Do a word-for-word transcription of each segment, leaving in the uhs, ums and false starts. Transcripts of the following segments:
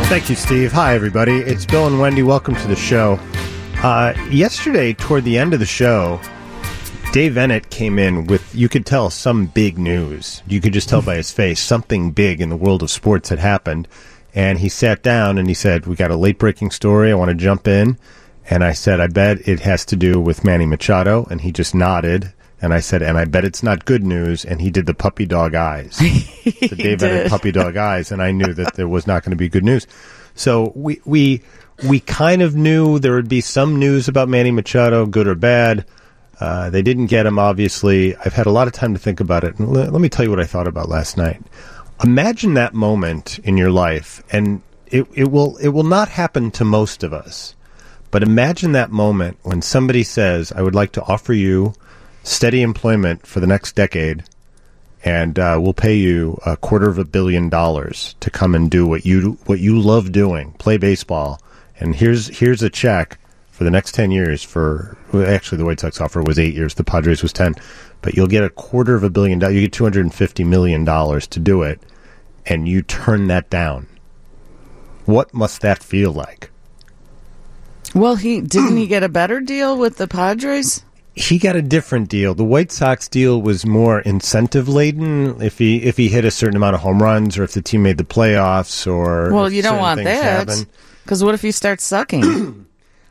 Thank you, Steve. Hi, everybody. It's Bill and Wendy. Welcome to the show. Uh, yesterday, toward the end of the show, Dave Ennett came in with, you could tell, some big news. You could just tell by his face, something big in the world of sports had happened. And he sat down and he said, we got a late-breaking story. I want to jump in. And I said, I bet it has to do with Manny Machado. And he just nodded. And I said, and I bet it's not good news. And he did the puppy dog eyes. The Dave Ennett puppy dog eyes. And I knew that there was not going to be good news. So we we we kind of knew there would be some news about Manny Machado, good or bad. Uh, they didn't get him, obviously. I've had a lot of time to think about it. And l- let me tell you what I thought about last night. Imagine that moment in your life, and it, it will it will not happen to most of us. But imagine that moment when somebody says, I would like to offer you steady employment for the next decade, and uh, we'll pay you a quarter of a billion dollars to come and do what you what you love doing, play baseball. And here's here's a check for the next ten years for, well, actually the White Sox offer was eight years, the Padres was ten, but you'll get a quarter of a billion dollars, you get two hundred fifty million dollars to do it, and you turn that down. What must that feel like? Well, he didn't he get a better deal with the Padres? He got a different deal. The White Sox deal was more incentive laden. If he if he hit a certain amount of home runs, or if the team made the playoffs, or well, you don't want that, because what if he starts sucking?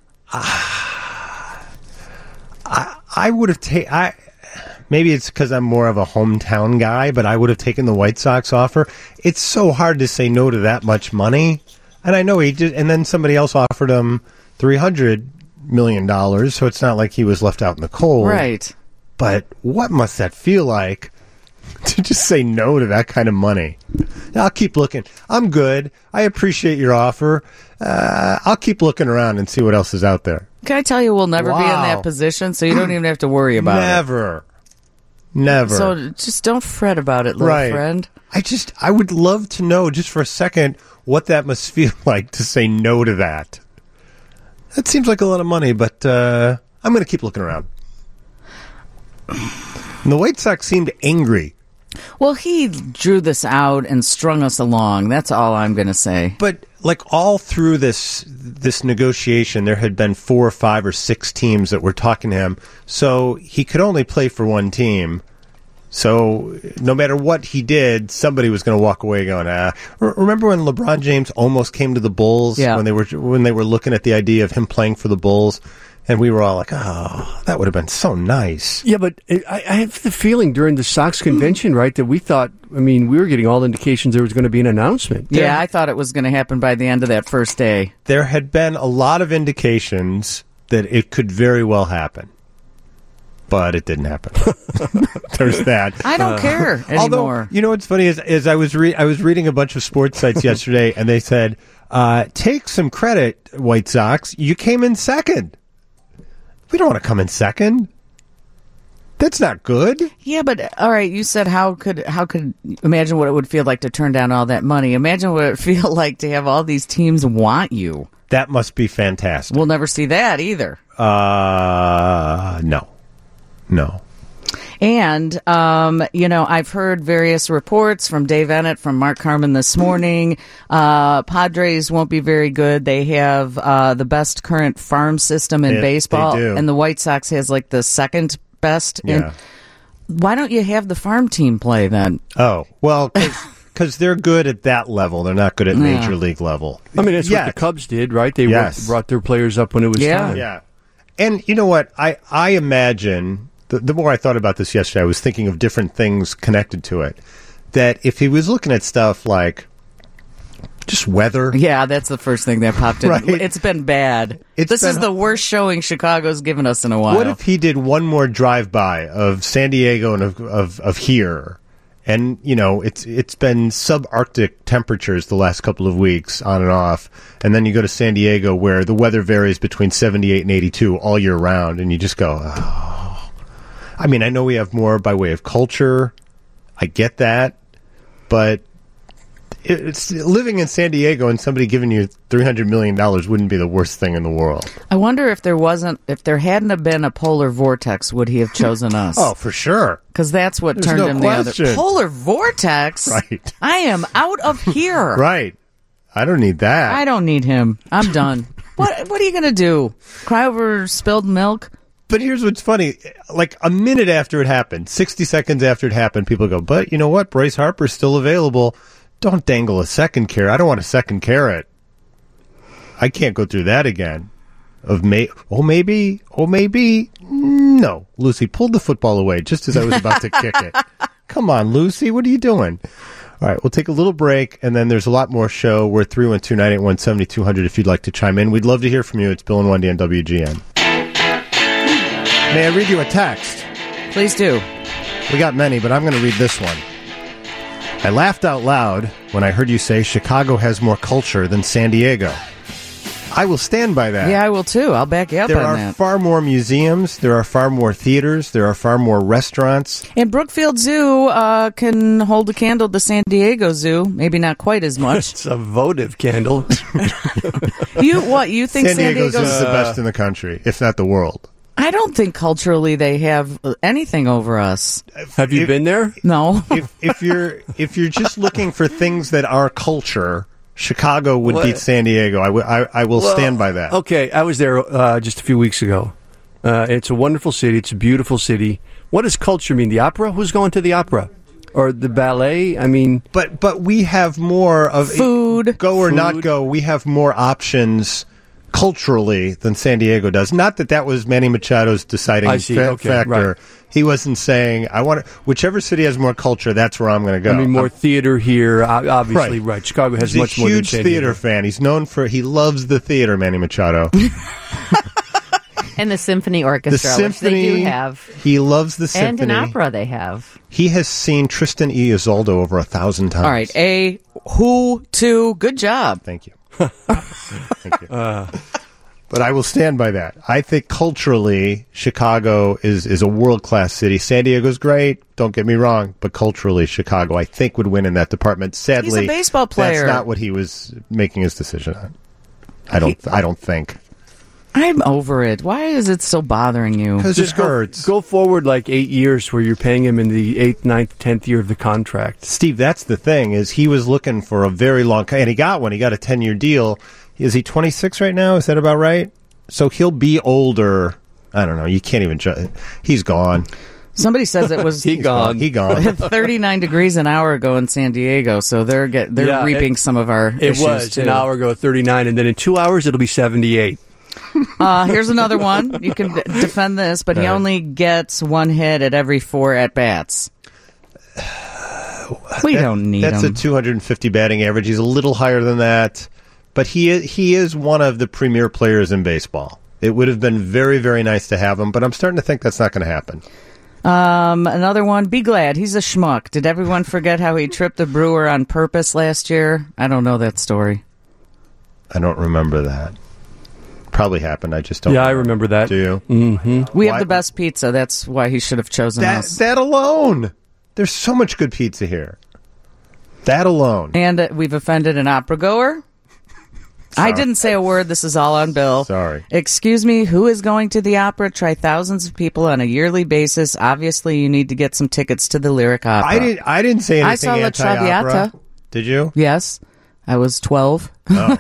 uh, I I would have taken. I maybe it's because I'm more of a hometown guy, but I would have taken the White Sox offer. It's so hard to say no to that much money, and I know he did. And then somebody else offered him three hundred million dollars, so it's not like he was left out in the cold. Right. But what must that feel like to just say no to that kind of money? I'll keep looking. I'm good. I appreciate your offer. Uh, I'll keep looking around and see what else is out there. Can I tell you, we'll never wow. be in that position, so you don't even have to worry about Never. it. Never. Never. So just don't fret about it, little right. friend. I just, I would love to know, just for a second, what that must feel like to say no to that. That seems like a lot of money, but uh, I'm going to keep looking around. And the White Sox seemed angry. Well, he drew this out and strung us along. That's all I'm going to say. But like all through this this negotiation, there had been four or five or six teams that were talking to him. So he could only play for one team. So no matter what he did, somebody was going to walk away going, ah. Remember when LeBron James almost came to the Bulls yeah. when they were when they were looking at the idea of him playing for the Bulls? And we were all like, oh, that would have been so nice. Yeah, but I, I have the feeling during the Sox convention, right, that we thought, I mean, we were getting all indications there was going to be an announcement. Yeah, there, I thought it was going to happen by the end of that first day. There had been a lot of indications that it could very well happen. But it didn't happen. There's that. I don't uh, care anymore. Although, you know what's funny is, is I was re- I was reading a bunch of sports sites yesterday, and they said, uh, take some credit, White Sox. You came in second. We don't want to come in second. That's not good. Yeah, but all right, you said how could how could imagine what it would feel like to turn down all that money. Imagine what it would feel like to have all these teams want you. That must be fantastic. We'll never see that either. Uh, no. No. And, um, you know, I've heard various reports from Dave Ennett, from Mark Carman this morning. Uh, Padres won't be very good. They have uh, the best current farm system in it, baseball. They do. And the White Sox has, like, the second best. Yeah. In, why don't you have the farm team play then? Oh, well, because they're good at that level. They're not good at major yeah. league level. I mean, that's yeah. what the Cubs did, right? They yes. brought their players up when it was yeah. time. Yeah. And you know what? I, I imagine... The, the more I thought about this yesterday, I was thinking of different things connected to it. That if he was looking at stuff like just weather. Yeah, that's the first thing that popped in. Right? It's been bad. It's this been, is the worst showing Chicago's given us in a while. What if he did one more drive-by of San Diego and of, of, of here? And, you know, it's it's been subarctic temperatures the last couple of weeks, on and off. And then you go to San Diego where the weather varies between seventy-eight and eighty-two all year round. And you just go, oh. I mean, I know we have more by way of culture. I get that. But it's living in San Diego and somebody giving you three hundred million dollars wouldn't be the worst thing in the world. I wonder if there wasn't, if there hadn't have been a polar vortex, would he have chosen us? Oh, for sure. Because that's what There's turned no him question. the other. Polar vortex? Right. I am out of here. Right. I don't need that. I don't need him. I'm done. What What are you going to do? Cry over spilled milk? But here's what's funny. Like a minute after it happened, sixty seconds after it happened, people go, but you know what? Bryce Harper's still available. Don't dangle a second carrot. I don't want a second carrot. I can't go through that again. Of may, oh, maybe, oh, maybe. No. Lucy pulled the football away just as I was about to kick it. Come on, Lucy. What are you doing? All right, we'll take a little break, and then there's a lot more show. We're three one two, nine eight one, seven two zero zero if you'd like to chime in. We'd love to hear from you. It's Bill and Wendy on W G N. May I read you a text? Please do. We got many, but I'm going to read this one. I laughed out loud when I heard you say Chicago has more culture than San Diego. I will stand by that. Yeah, I will too. I'll back you up There on are that. far more museums. There are far more theaters. There are far more restaurants. And Brookfield Zoo uh, can hold a candle to San Diego Zoo. Maybe not quite as much. It's a votive candle. You what? You think San San, Diego Zoo Diego's? is the best in the country, if not the world. I don't think culturally they have anything over us. Have you If- been there? No. If, if you're if you're just looking for things that are culture, Chicago would What? beat San Diego. I, w- I, I will Well, stand by that. Okay, I was there uh, just a few weeks ago. Uh, it's a wonderful city. It's a beautiful city. What does culture mean? The opera? Who's going to the opera? Or the ballet? I mean, But but we have more of Food. Go or Food. not go. We have more options culturally than San Diego does. Not that that was Manny Machado's deciding I see. fa- Okay, factor. right. He wasn't saying I want to, whichever city has more culture. That's where I'm going to go. I mean, more I'm- theater here. o- Obviously, Right. right. Chicago has He's a much more than huge San theater Diego. fan. He's known for he loves the theater. Manny Machado. And the symphony The orchestra, which they symphony. do have. He loves the And symphony. an opera they have. He has seen Tristan E. Isolde over a thousand times. All right. A, who, two. Good job. Thank you. Thank you. But I will stand by that. I think culturally, Chicago is, is a world-class city. San Diego's great, don't get me wrong, but culturally, Chicago, I think, would win in that department. Sadly, He's a baseball player. That's not what he was making his decision on. I don't. I don't think. I'm over it. Why is it still bothering you? Because it Just go, hurts. go forward like eight years where you're paying him in the eighth, ninth, tenth year of the contract. Steve, that's the thing, is he was looking for a very long, and he got one. He got a ten-year deal. Is he twenty-six right now? Is that about right? So he'll be older. I don't know. You can't even judge. He's gone. Somebody says it was He gone. He gone. thirty-nine degrees an hour ago in San Diego, so they're get they're Yeah, reaping it- some of our It issues was too. an hour ago, thirty-nine, and then in two hours it'll be seventy-eight. Uh, here's another one. You can d- defend this, but he All right. only gets one hit at every four at bats. We That- don't need That's him. a two hundred fifty batting average. He's a little higher than that, but he is, he is one of the premier players in baseball. It would have been very, very nice to have him, but I'm starting to think that's not going to happen. Um, another one. Be glad he's a schmuck. Did everyone forget how he tripped the Brewer on purpose last year? I don't know that story. I don't remember that. Probably happened. I just don't. Yeah, I remember that. Do you? Mm-hmm. We Why- have the best pizza. That's why he should have chosen That us. that alone. There's so much good pizza here. That alone. And uh, we've offended an opera goer. I Sorry. didn't say a word. This is all on Bill. Sorry. Excuse me, who is going to the opera? Try thousands of people on a yearly basis. Obviously, you need to get some tickets to the Lyric Opera. I didn't. I didn't say anything I saw La anti-opera. Traviata. Did you? Yes, I was twelve. Oh.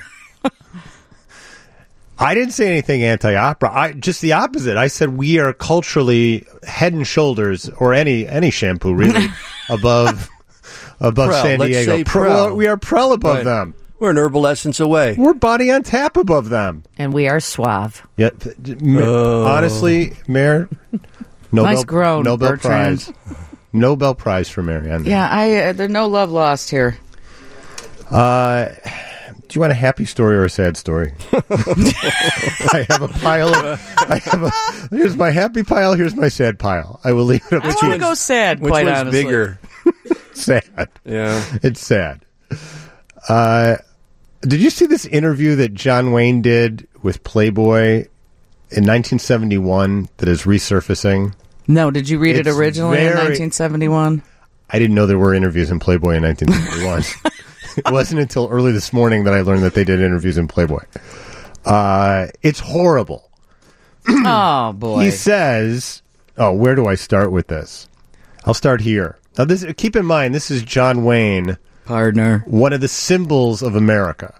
I didn't say anything anti-opera. I just the opposite. I said we are culturally head and shoulders, or any any shampoo really, above above Prel. San Let's Diego. say Prel- Prel. we are Prel above Right. them. We're an herbal essence away. We're Body on Tap above them. And we are suave. Yeah, th- m- Oh. honestly, Mayor, Nobel, Nice groan, Nobel Bertrand. Prize, Nobel Prize for Mary. on that. Yeah, I uh, there's no love lost here. Uh, do you want a happy story or a sad story? I have a pile of. I have a. Here's my happy pile. Here's my sad pile. I will leave it up I to want to you. go sad. Which quite one's honestly. bigger? Sad. Yeah. It's sad. Uh, did you see this interview that John Wayne did with Playboy in nineteen seventy-one that is resurfacing? No, did you read it It's originally in very- nineteen seventy-one? I didn't know there were interviews in Playboy in nineteen seventy-one. It wasn't until early this morning that I learned that they did interviews in Playboy. Uh, it's horrible. Oh boy! He says, oh, where do I start with this? I'll start here. Now, this, keep in mind, this is John Wayne partner. One of the symbols of America.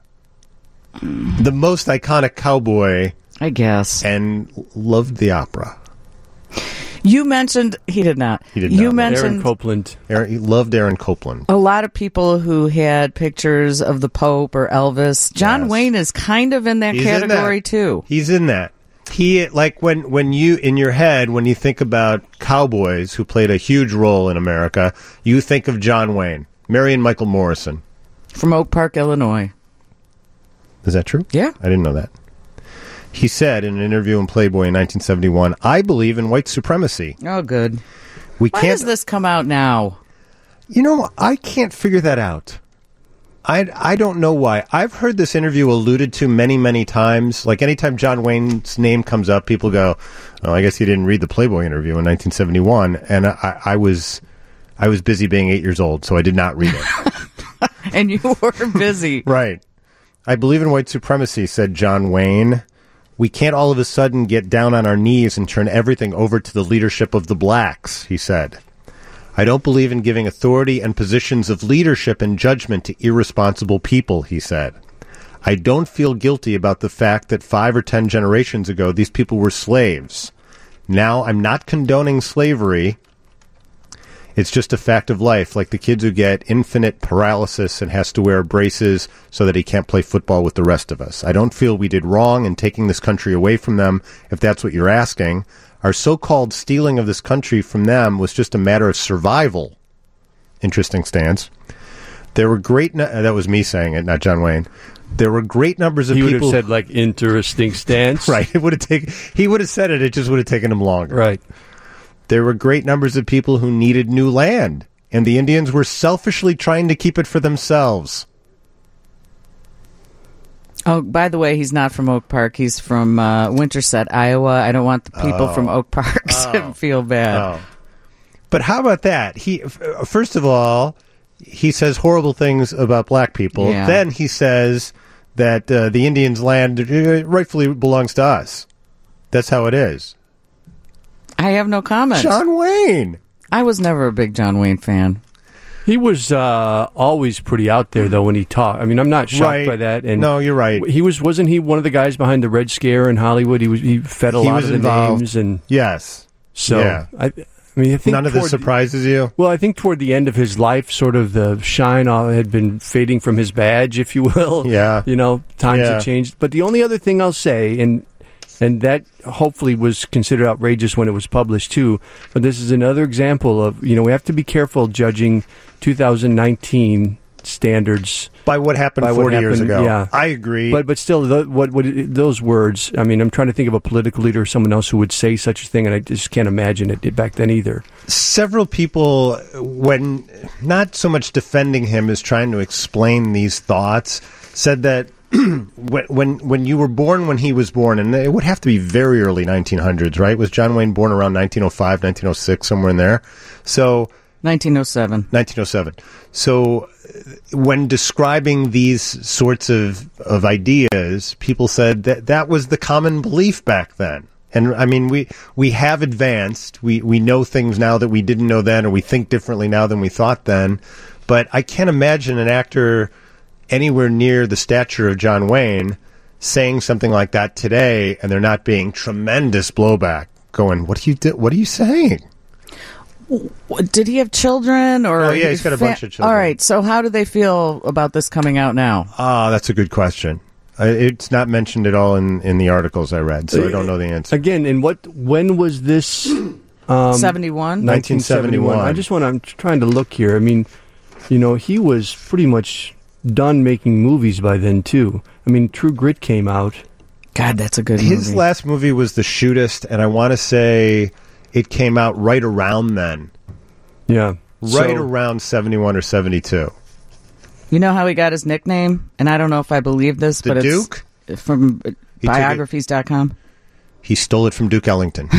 The most iconic cowboy, I guess. and loved the opera. You mentioned he did not. He did You not. Aaron mentioned Copeland. Aaron, he loved Aaron Copland. a lot of people who had pictures of the Pope or Elvis. John Yes. Wayne is kind of in that He's in category that. too. He's in that. He like when when you in your head when you think about cowboys who played a huge role in America, you think of John Wayne, Marion Michael Morrison. From Oak Park, Illinois. Is that true? Yeah. I didn't know that. He said in an interview in Playboy in nineteen seventy-one, "I believe in white supremacy. Oh, good. We Why can't does this come out now? You know, I can't figure that out. I, I don't know why. I've heard this interview alluded to many, many times. Like, anytime John Wayne's name comes up, people go, oh, I guess he didn't read the Playboy interview in nineteen seventy-one. And I, I was I was busy being eight years old, so I did not read it. And you were busy. Right. I believe in white supremacy, said John Wayne. We can't all of a sudden get down on our knees and turn everything over to the leadership of the blacks, he said. I don't believe in giving authority and positions of leadership and judgment to irresponsible people, he said. I don't feel guilty about the fact that five or ten generations ago these people were slaves. Now, I'm not condoning slavery. It's just a fact of life, like the kids who get infinite paralysis and has to wear braces so that he can't play football with the rest of us. I don't feel we did wrong in taking this country away from them, if that's what you're asking. Our so-called stealing of this country from them was just a matter of survival. Interesting stance. There were great... Nu- that was me saying it, not John Wayne. There were great numbers of He would people... have said, like, interesting stance. Right. It would have taken... He would have said it. It just would have taken him longer. Right. There were great numbers of people who needed new land, and the Indians were selfishly trying to keep it for themselves. Oh, by the way, he's not from Oak Park. He's from uh, Winterset, Iowa. I don't want the people Oh. from Oak Park to Oh. feel bad. Oh. But how about that? He f- first of all, he says horrible things about black people. Yeah. Then he says that uh, the Indians' land uh, rightfully belongs to us. That's how it is. I have no comment. John Wayne. I was never a big John Wayne fan. He was uh, always pretty out there, though, when he talked. I mean, I'm not shocked Right. by that. And No, you're right. He was wasn't he one of the guys behind the Red Scare in Hollywood? He was he fed a He lot was of the involved. names, and Yes. so Yeah. I, I mean, I think None of this toward- surprises you? Well, I think toward the end of his life, sort of the shine uh, had been fading from his badge, if you will. Yeah. You know, times Yeah. have changed. But the only other thing I'll say, and and that hopefully was considered outrageous when it was published too, but this is another example of, you know, we have to be careful judging two thousand nineteen standards. By what happened By what forty years happened, ago. yeah. I agree. But but still, the, what what it, those words? I mean, I'm trying to think of a political leader or someone else who would say such a thing, and I just can't imagine it back then either. Several people, when not so much defending him as trying to explain these thoughts, said that when, when when you were born when he was born, and it would have to be very early nineteen hundreds, right? Was John Wayne born around nineteen oh five, nineteen oh six, somewhere in there? So nineteen oh seven. nineteen oh seven. So uh, when describing these sorts of, of ideas, people said that that was the common belief back then. And I mean, we, we have advanced. We, we know things now that we didn't know then, or we think differently now than we thought then. But I can't imagine an actor anywhere near the stature of John Wayne saying something like that today, and there not being tremendous blowback. Going, what are you do- What are you saying? Did he have children? Or Oh, yeah, he's got a bunch of children. All right, so how do they feel about this coming out now? Ah, that's a good question. Uh, it's not mentioned at all in, in the articles I read, so I don't know the answer. Again, and what? When was this? Um, seventy-one? nineteen seventy-one. I just want. I'm trying to look here. I mean, you know, he was pretty much done making movies by then too. I mean, True Grit came out. God, that's a good His movie. last movie was The Shootist, and I want to say it came out right around then. Yeah, Right So- around seventy-one or seventy-two. You know how he got his nickname? And I don't know if I believe this, The but Duke? it's from He took it- biographies dot com. He stole it from Duke Ellington.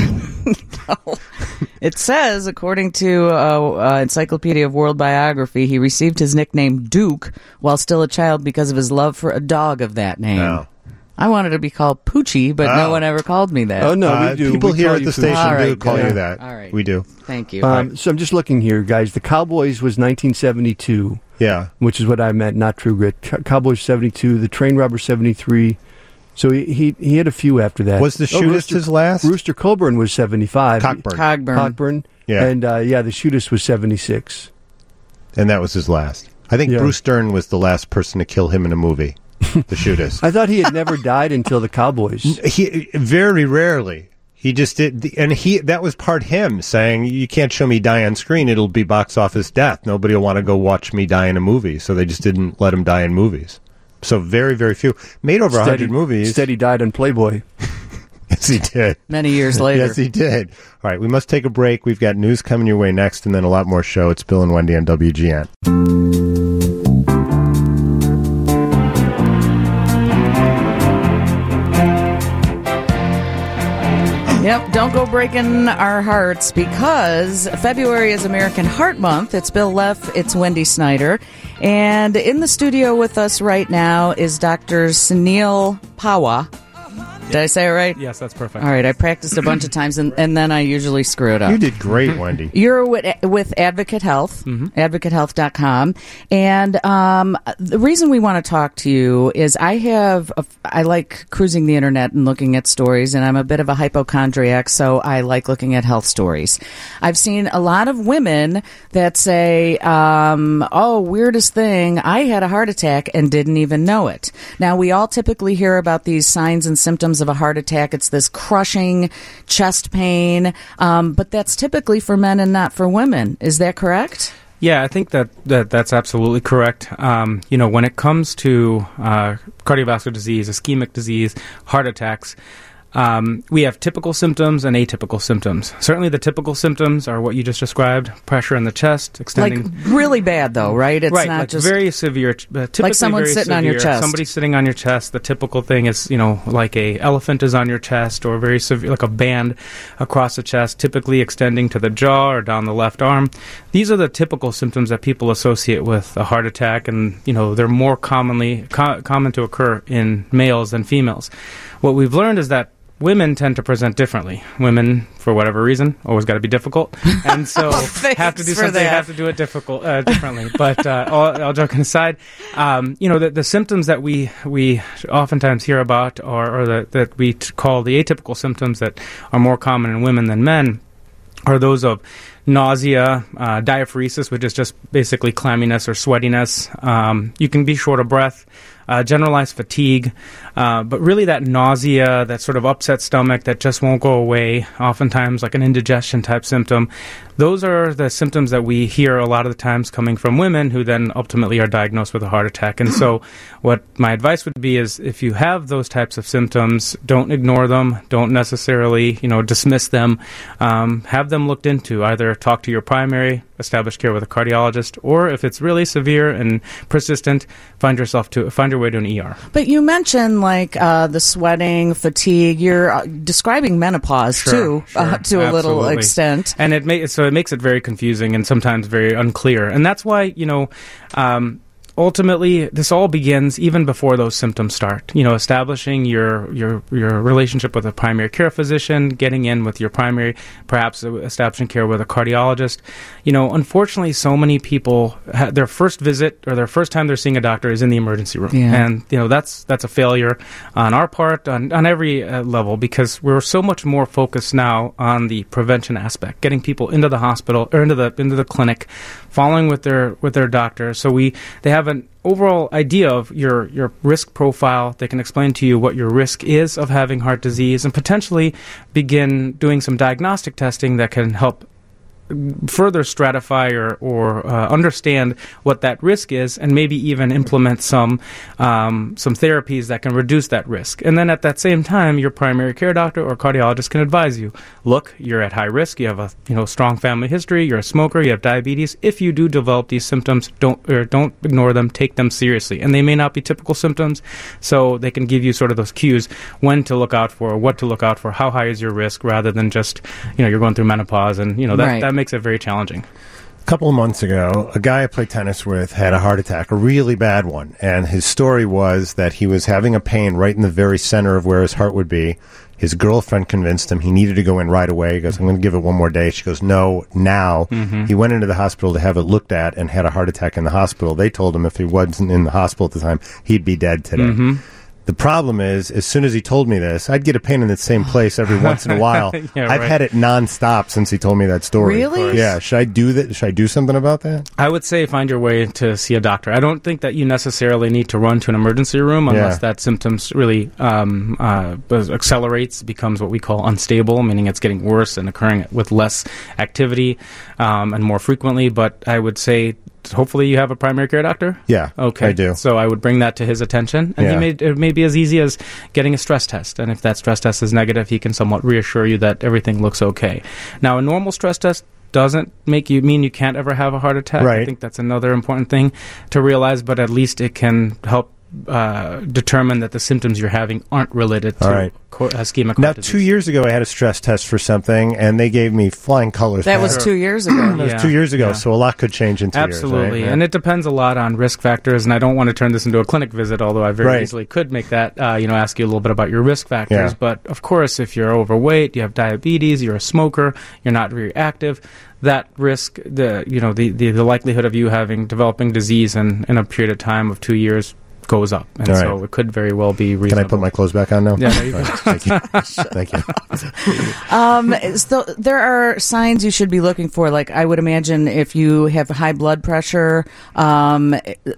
It says, according to uh, uh, Encyclopedia of World Biography, he received his nickname Duke while still a child because of his love for a dog of that name. Oh. I wanted to be called Poochie, but no Oh. one ever called me that. Oh no, Uh, we do. People We here call at you the Pooch. station All do right, call good. you that. All right. We do. Thank you. Um, so I'm just looking here, guys. The Cowboys was nineteen seventy-two. Yeah. which is what I meant, not True Grit. C- Cowboys seventy-two, The Train Robber seventy-three. So he, he he had a few after that. Was The Shootist Rooster, his last? Rooster Colburn was seventy-five. Cockburn. Cogburn. Cockburn. Yeah. And uh, yeah, The Shootist was seventy-six. And that was his last. I think Yeah. Bruce Dern was the last person to kill him in a movie. The Shootist. I thought he had never died until the Cowboys. He very rarely. He just did, and he that was part him saying, "You can't show me die on screen; it'll be box office death. Nobody will want to go watch me die in a movie." So they just didn't let him die in movies. So very, very few made over a Instead, hundred he- movies. Instead, he died on Playboy. Yes, he did. Many years later. Yes, he did. All right, we must take a break. We've got news coming your way next, and then a lot more show. It's Bill and Wendy on W G N. Yep, don't go breaking our hearts because February is American Heart Month. It's Bill Leff, it's Wendy Snyder. And in the studio with us right now is Doctor Sunil Pawa. Did I say it right? Yes, that's perfect. All right, I practiced a bunch of times and, and then I usually screw it up. You did great, Wendy. You're with, with Advocate Health, Mm-hmm. advocate health dot com. And um, the reason we want to talk to you is I have, a, I like cruising the internet and looking at stories, and I'm a bit of a hypochondriac, so I like looking at health stories. I've seen a lot of women that say, um, oh, weirdest thing, I had a heart attack and didn't even know it. Now, we all typically hear about these signs and symptoms of a heart attack. It's this crushing chest pain, um, but that's typically for men and not for women. Is that correct? Yeah, I think that, that that's absolutely correct. Um, you know, when it comes to uh, cardiovascular disease, ischemic disease, heart attacks, um, we have typical symptoms and atypical symptoms. Certainly the typical symptoms are what you just described, pressure in the chest, extending... Like really bad, though, right? It's right, not like just very severe. Uh, typically like someone very sitting on your severe. chest. Somebody sitting on your chest. The typical thing is, you know, like a elephant is on your chest, or very severe, like a band across the chest, typically extending to the jaw or down the left arm. These are the typical symptoms that people associate with a heart attack, and you know they're more commonly co- common to occur in males than females. What we've learned is that women tend to present differently. Women, for whatever reason, always got to be difficult, and so have to do for something, that. have to do it difficult, uh, differently. But uh, all, all joking aside, um, you know, the, the symptoms that we we oftentimes hear about, or, or the, that we t- call the atypical symptoms that are more common in women than men, are those of nausea, uh, diaphoresis, which is just basically clamminess or sweatiness. Um, you can be short of breath. Uh, generalized fatigue, uh, but really that nausea, that sort of upset stomach that just won't go away, oftentimes like an indigestion type symptom. Those are the symptoms that we hear a lot of the times coming from women who then ultimately are diagnosed with a heart attack. And so what my advice would be is if you have those types of symptoms, don't ignore them, don't necessarily, you know, dismiss them, um, have them looked into. Either talk to your primary, establish care with a cardiologist, or if it's really severe and persistent, find yourself to find your way to an E R. But you mentioned like uh, the sweating, fatigue. You're uh, describing menopause Sure, too, sure, uh, to a little absolutely. extent. And it may, so it makes it very confusing and sometimes very unclear. And that's why, you know, um, ultimately, this all begins even before those symptoms start. You know, establishing your your your relationship with a primary care physician, getting in with your primary, perhaps establishing care with a cardiologist. You know, unfortunately, so many people ha- their first visit or their first time they're seeing a doctor is in the emergency room, Yeah. and you know that's that's a failure on our part on on every uh, level, because we're so much more focused now on the prevention aspect, getting people into the hospital or into the into the clinic, following with their with their doctor, so we they have an overall idea of your your risk profile. They can explain to you what your risk is of having heart disease, and potentially begin doing some diagnostic testing that can help further stratify or, or uh, understand what that risk is, and maybe even implement some um, some therapies that can reduce that risk. And then at that same time, your primary care doctor or cardiologist can advise you, look, you're at high risk, you have a you know strong family history, you're a smoker, you have diabetes. If you do develop these symptoms, don't or don't ignore them, take them seriously. And they may not be typical symptoms, so they can give you sort of those cues when to look out for, what to look out for, how high is your risk, rather than just, you know, you're going through menopause, and you know that, Right. that makes it very challenging. couple of months ago, a guy I played tennis with had a heart attack, a really bad one. And his story was that he was having a pain right in the very center of where his heart would be. His girlfriend convinced him he needed to go in right away. He goes, I'm going to give it one more day. She goes, no, now. Mm-hmm. He went into the hospital to have it looked at and had a heart attack in the hospital. They told him if he wasn't in the hospital at the time, he'd be dead today. Mm-hmm. The problem is, as soon as he told me this, I'd get a pain in the same place every once in a while. yeah, I've right. had it nonstop since he told me that story. Really? Yeah. Should I do that? Should I do something about that? I would say find your way to see a doctor. I don't think that you necessarily need to run to an emergency room unless Yeah. that symptoms really um, uh, accelerates, becomes what we call unstable, meaning it's getting worse and occurring with less activity um, and more frequently. But I would say hopefully you have a primary care doctor? Yeah, okay. I do. So I would bring that to his attention. And Yeah. he may, it may be as easy as getting a stress test. And if that stress test is negative, he can somewhat reassure you that everything looks okay. Now, a normal stress test doesn't make you mean you can't ever have a heart attack. Right. I think that's another important thing to realize, but at least it can help uh, determine that the symptoms you're having aren't related to All right. co- ischemic Now, heart disease. two years ago, I had a stress test for something, and they gave me flying colors. That back. was two years ago. That was Yeah, two years ago, yeah. so a lot could change in two Absolutely, years. Right? and it depends a lot on risk factors. And I don't want to turn this into a clinic visit, although I very Right. easily could make that. Uh, you know, ask you a little bit about your risk factors. Yeah. But of course, if you're overweight, you have diabetes, you're a smoker, you're not very active, that risk, the you know, the, the, the likelihood of you having developing disease in, in a period of time of two years goes up, and All so right. it could very well be reasonable. Can I put my clothes back on now? Yeah, there you go. Thank you. Thank you. Um, so there are signs you should be looking for. Like I would imagine if you have high blood pressure, um,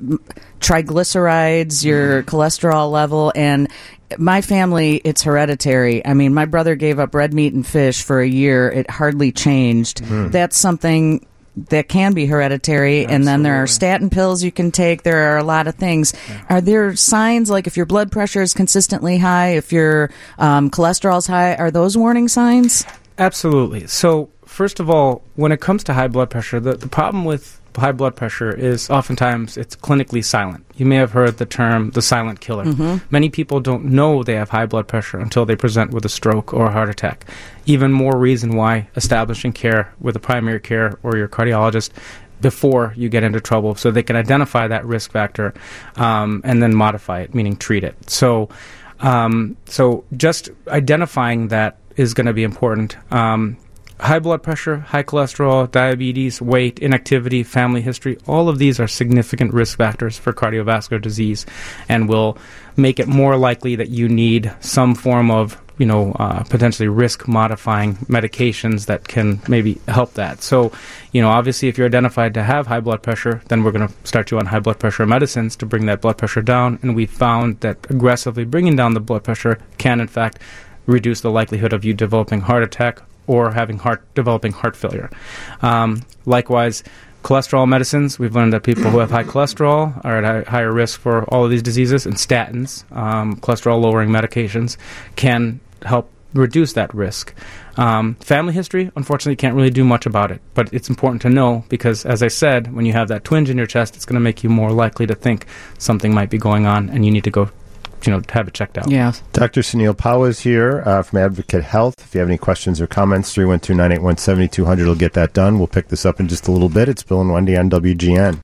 triglycerides, your cholesterol level, and my family, it's hereditary. I mean, my brother gave up red meat and fish for a year. It hardly changed. Mm. That's something that can be hereditary. And then there are statin pills you can take. There are a lot of things. Yeah. Are there signs, like if your blood pressure is consistently high, if your um, cholesterol's high, are those warning signs? Absolutely. So, first of all, when it comes to high blood pressure, the, the problem with high blood pressure is oftentimes it's clinically silent. You may have heard the term the silent killer. Mm-hmm. Many people don't know they have high blood pressure until they present with a stroke or a heart attack. Even more reason why establishing care with a primary care or your cardiologist before you get into trouble, so they can identify that risk factor um, and then modify it, meaning treat it. So, um, so just identifying that is going to be important. Um, high blood pressure, high cholesterol, diabetes, weight, inactivity, family history, all of these are significant risk factors for cardiovascular disease and will make it more likely that you need some form of, you know, uh, potentially risk-modifying medications that can maybe help that. So, you know, obviously if you're identified to have high blood pressure, then we're going to start you on high blood pressure medicines to bring that blood pressure down. And we found that aggressively bringing down the blood pressure can, in fact, reduce the likelihood of you developing heart attack or having heart developing heart failure. Um, likewise, cholesterol medicines, we've learned that people who have high cholesterol are at a higher risk for all of these diseases, and statins, um, cholesterol-lowering medications, can help reduce that risk. Um, family history, unfortunately, can't really do much about it, but it's important to know because, as I said, when you have that twinge in your chest, it's going to make you more likely to think something might be going on, and you need to go you know, to have it checked out. Yeah. Doctor Sunil Pahwa is here uh, from Advocate Health. If you have any questions or comments, three one two, nine eight one, seven two zero zero will get that done. We'll pick this up in just a little bit. It's Bill and Wendy on W G N.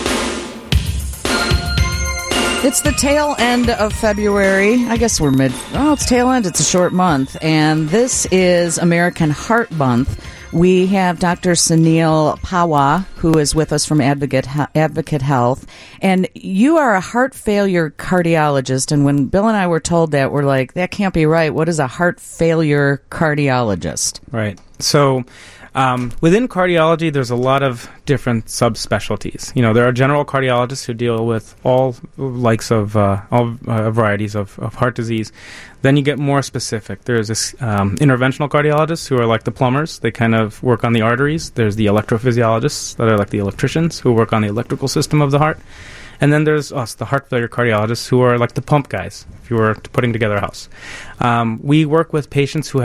It's the tail end of February. I guess we're mid... Oh, it's tail end. It's a short month. And this is American Heart Month. We have Doctor Sunil Pahwa, who is with us from Advocate Advocate Health. And you are a heart failure cardiologist. And when Bill and I were told that, we're like, that can't be right. What is a heart failure cardiologist? Right. So... Um, within cardiology, there's a lot of different subspecialties. You know, there are general cardiologists who deal with all likes of uh, all uh, varieties of, of heart disease. Then you get more specific. There's this, um, interventional cardiologists who are like the plumbers. They kind of work on the arteries. There's the electrophysiologists that are like the electricians who work on the electrical system of the heart. And then there's us, the heart failure cardiologists, who are like the pump guys, if you were putting together a house. Um, we work with patients who have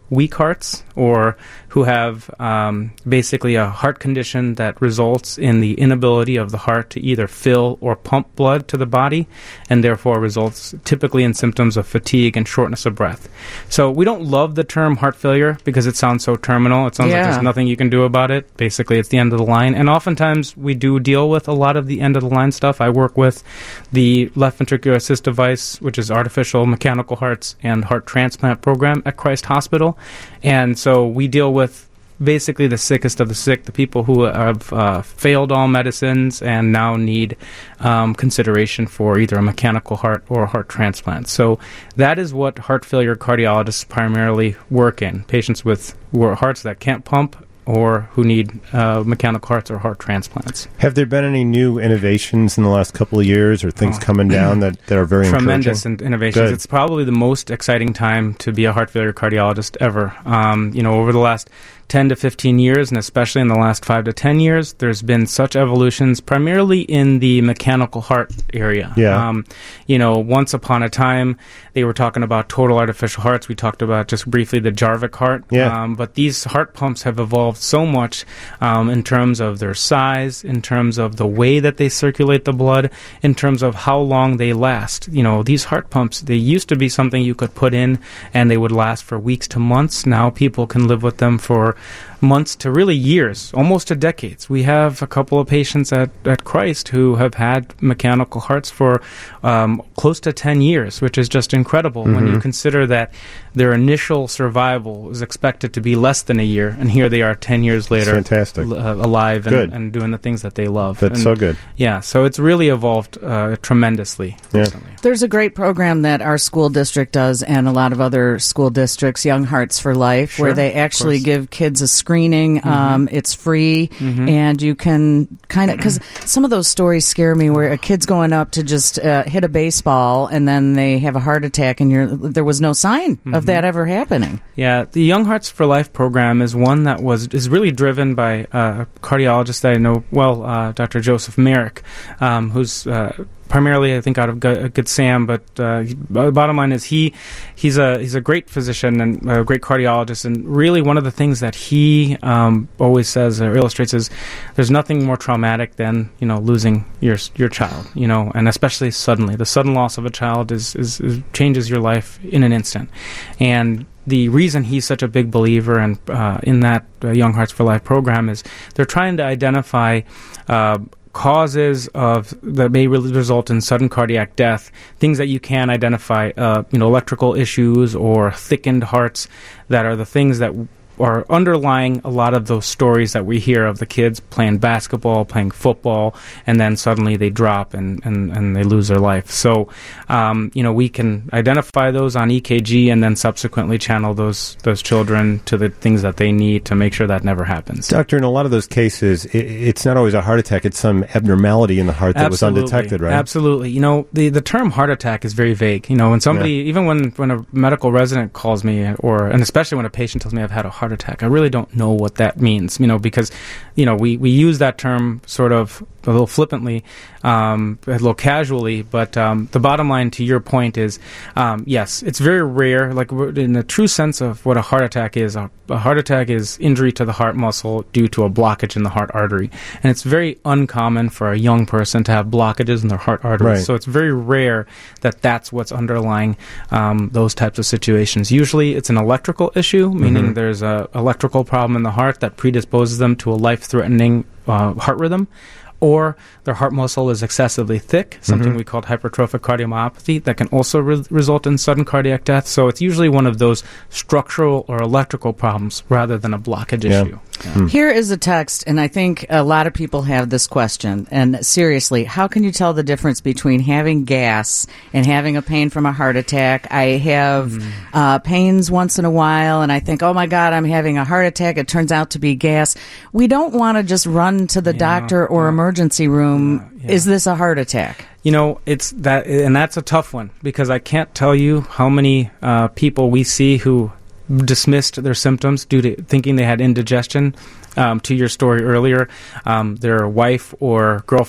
weak hearts or who have um, basically a heart condition that results in the inability of the heart to either fill or pump blood to the body, and therefore results typically in symptoms of fatigue and shortness of breath. So we don't love the term heart failure because it sounds so terminal. It sounds Yeah. like there's nothing you can do about it. Basically, it's the end of the line. And oftentimes we do deal with a lot of the end of the line stuff. I work with the left ventricular assist device, which is artificial mechanical hearts and heart transplant program at Christ Hospital. And so we deal with basically the sickest of the sick, the people who have uh, failed all medicines and now need um, consideration for either a mechanical heart or a heart transplant. So that is what heart failure cardiologists primarily work in, patients with who are hearts that can't pump or who need uh, mechanical hearts or heart transplants. Have there been any new innovations in the last couple of years or things Oh. coming down that, that are very Tremendous encouraging? in- innovations. Good. It's probably the most exciting time to be a heart failure cardiologist ever. Um, you know, over the last ten to fifteen years, and especially in the last five to ten years, there's been such evolutions, primarily in the mechanical heart area. Yeah. Um, you know, once upon a time, they were talking about total artificial hearts. We talked about just briefly the Jarvik heart. Yeah. Um, but these heart pumps have evolved so much um, in terms of their size, in terms of the way that they circulate the blood, in terms of how long they last. You know, these heart pumps, they used to be something you could put in and they would last for weeks to months. Now people can live with them for months to really years, almost to decades. We have a couple of patients at, at Christ who have had mechanical hearts for um, close to ten years, which is just incredible when you consider that their initial survival is expected to be less than a year, and here they are ten years later, fantastic. l- uh, alive Good. and, and doing the things that they love. That's And, so good. Yeah, so it's really evolved uh, tremendously Yeah. recently. There's a great program that our school district does and a lot of other school districts, Young Hearts for Life, Sure, where they of actually course. give kids a screening. Um, it's free, and you can kind of, because some of those stories scare me where a kid's going up to just uh, hit a baseball and then they have a heart attack and you're, there was no sign of that ever happening. Yeah, the Young Hearts for Life program is one that was is really driven by uh, a cardiologist that I know well, uh, Doctor Joseph Merrick, um, who's uh, primarily, I think, out of Good, Good Sam. But uh, he- the bottom line is he he's a he's a great physician and a great cardiologist. And really, one of the things that he um, always says or illustrates is there's nothing more traumatic than you know losing your your child. You know, and especially suddenly, the sudden loss of a child is is, is changes your life in an instant. And the reason he's such a big believer and uh, in that uh, Young Hearts for Life program is they're trying to identify uh, causes of that may re- result in sudden cardiac death, things that you can identify, uh, you know, electrical issues or thickened hearts that are the things that are underlying a lot of those stories that we hear of the kids playing basketball, playing football, and then suddenly they drop and, and, and they lose their life. So, um, you know, we can identify those on E K G and then subsequently channel those those children to the things that they need to make sure that never happens. Doctor, in a lot of those cases, i it's not always a heart attack. It's some abnormality in the heart that Absolutely. was undetected, right? Absolutely. You know, the, the term heart attack is very vague. You know, when somebody, even when, when a medical resident calls me, or and especially when a patient tells me I've had a heart attack, I really don't know what that means, you know, because, you know, we, we use that term sort of a little flippantly, um, a little casually, but um, the bottom line to your point is, um, yes, it's very rare, like we're- in the true sense of what a heart attack is, a, a heart attack is injury to the heart muscle due to a blockage in the heart artery. And it's very uncommon for a young person to have blockages in their heart arteries. Right. So it's very rare that that's what's underlying um, those types of situations. Usually it's an electrical issue, meaning there's a electrical problem in the heart that predisposes them to a life-threatening uh, heart rhythm, or their heart muscle is excessively thick, something we call hypertrophic cardiomyopathy, that can also re- result in sudden cardiac death. So it's usually one of those structural or electrical problems rather than a blockage Yeah. issue. Here is a text, and I think a lot of people have this question. And seriously, how can you tell the difference between having gas and having a pain from a heart attack? I have uh, pains once in a while, and I think, oh my God, I'm having a heart attack. It turns out to be gas. We don't want to just run to the Yeah, doctor or yeah. emergency room. Yeah, yeah. Is this a heart attack? You know, it's that, and that's a tough one because I can't tell you how many uh, people we see who dismissed their symptoms due to thinking they had indigestion. Um, to your story earlier, um, their wife or girlfriend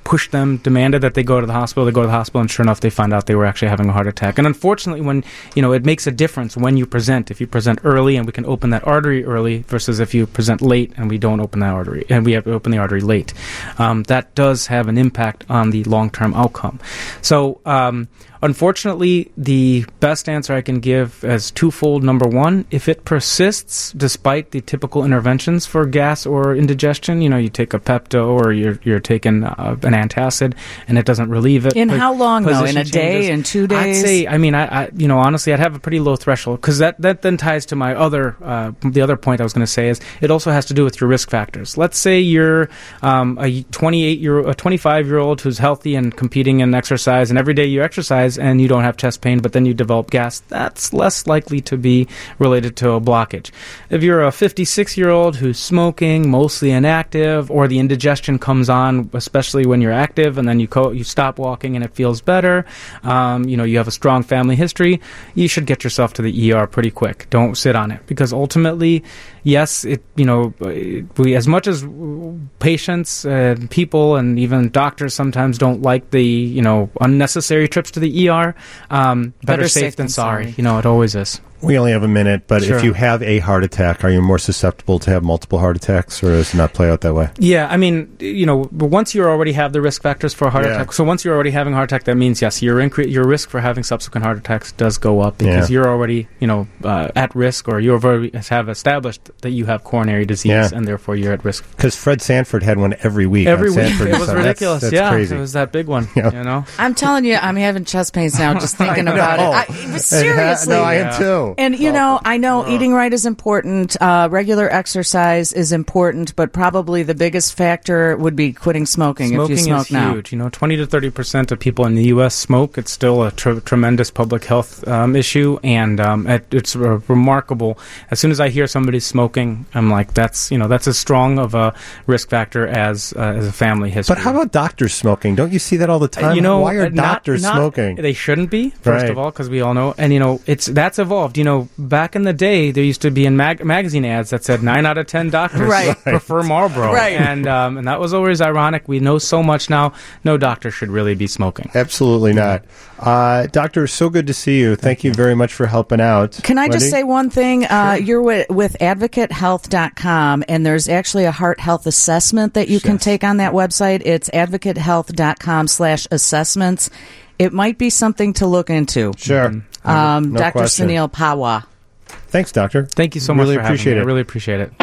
pushed them, demanded that they go to the hospital. They go to the hospital, and sure enough, they find out they were actually having a heart attack. And unfortunately, when you know, it makes a difference when you present. If you present early and we can open that artery early, versus if you present late and we don't open that artery, and we have to open the artery late, um, that does have an impact on the long-term outcome. So. Um, Unfortunately, the best answer I can give is twofold. Number one, if it persists despite the typical interventions for gas or indigestion, you know, you take a Pepto or you're you're taking uh, an antacid and it doesn't relieve it. In po- how long, though? In a changes. day? In two days? I'd say, I mean, I, I you know, honestly, I'd have a pretty low threshold because that, that then ties to my other, uh, the other point I was going to say is it also has to do with your risk factors. Let's say you're um, a twenty-eight year, a twenty-five year old who's healthy and competing in exercise, and every day you exercise and you don't have chest pain, but then you develop gas, that's less likely to be related to a blockage. If you're a fifty-six-year-old who's smoking, mostly inactive, or the indigestion comes on, especially when you're active, and then you co- you stop walking and it feels better, um, you know, you have a strong family history, you should get yourself to the E R pretty quick. Don't sit on it, because ultimately, yes, it you know, we as much as patients, uh, people, and even doctors sometimes don't like the you know unnecessary trips to the E R. Um, better, better safe, safe than, than sorry. sorry. You know, it always is. We only have a minute, but Sure. if you have a heart attack, are you more susceptible to have multiple heart attacks, or does it not play out that way? Yeah, I mean, you know, once you already have the risk factors for a heart Yeah. attack, so once you're already having a heart attack, that means, yes, your incre- your risk for having subsequent heart attacks does go up because Yeah. you're already, you know, uh, at risk, or you already have established that you have coronary disease, Yeah. and therefore you're at risk. Because Fred Sanford had one every week. Every on week. Sanford It and was Son. ridiculous. That's, that's yeah, crazy. it was that big one, Yeah. you know? I'm telling you, I'm having chest pains now just thinking about know. it. I, seriously. No, I am Yeah. too. And, you know, I know eating right is important. Uh, regular exercise is important, but probably the biggest factor would be quitting smoking, Smoking if you smoke is now. huge. You know, twenty to thirty percent of people in the U S smoke. It's still a tr- tremendous public health um, issue, and um, it, it's uh, remarkable. As soon as I hear somebody smoking, I'm like, that's you know, that's as strong of a risk factor as uh, as a family history. But how about doctors smoking? Don't you see that all the time? You know, why are uh, not- doctors not- smoking? They shouldn't be, first Right. of all, because we all know. And, you know, it's that's evolved. You know, back in the day, there used to be in mag- magazine ads that said nine out of ten doctors Right. prefer Marlboro. Right. And, um, and that was always ironic. We know so much now. No doctor should really be smoking. Absolutely not. Uh, doctor, so good to see you. Thank you very much for helping out. Can I just Wendy? say one thing? Uh, you're with, with advocate health dot com, and there's actually a heart health assessment that you can Yes. take on that website. It's advocate health dot com slash assessments. It might be something to look into. Sure. Um, No Doctor question. Sunil Pawa. Thanks, doctor. Thank you so Really much for appreciate having me. it. I really appreciate it.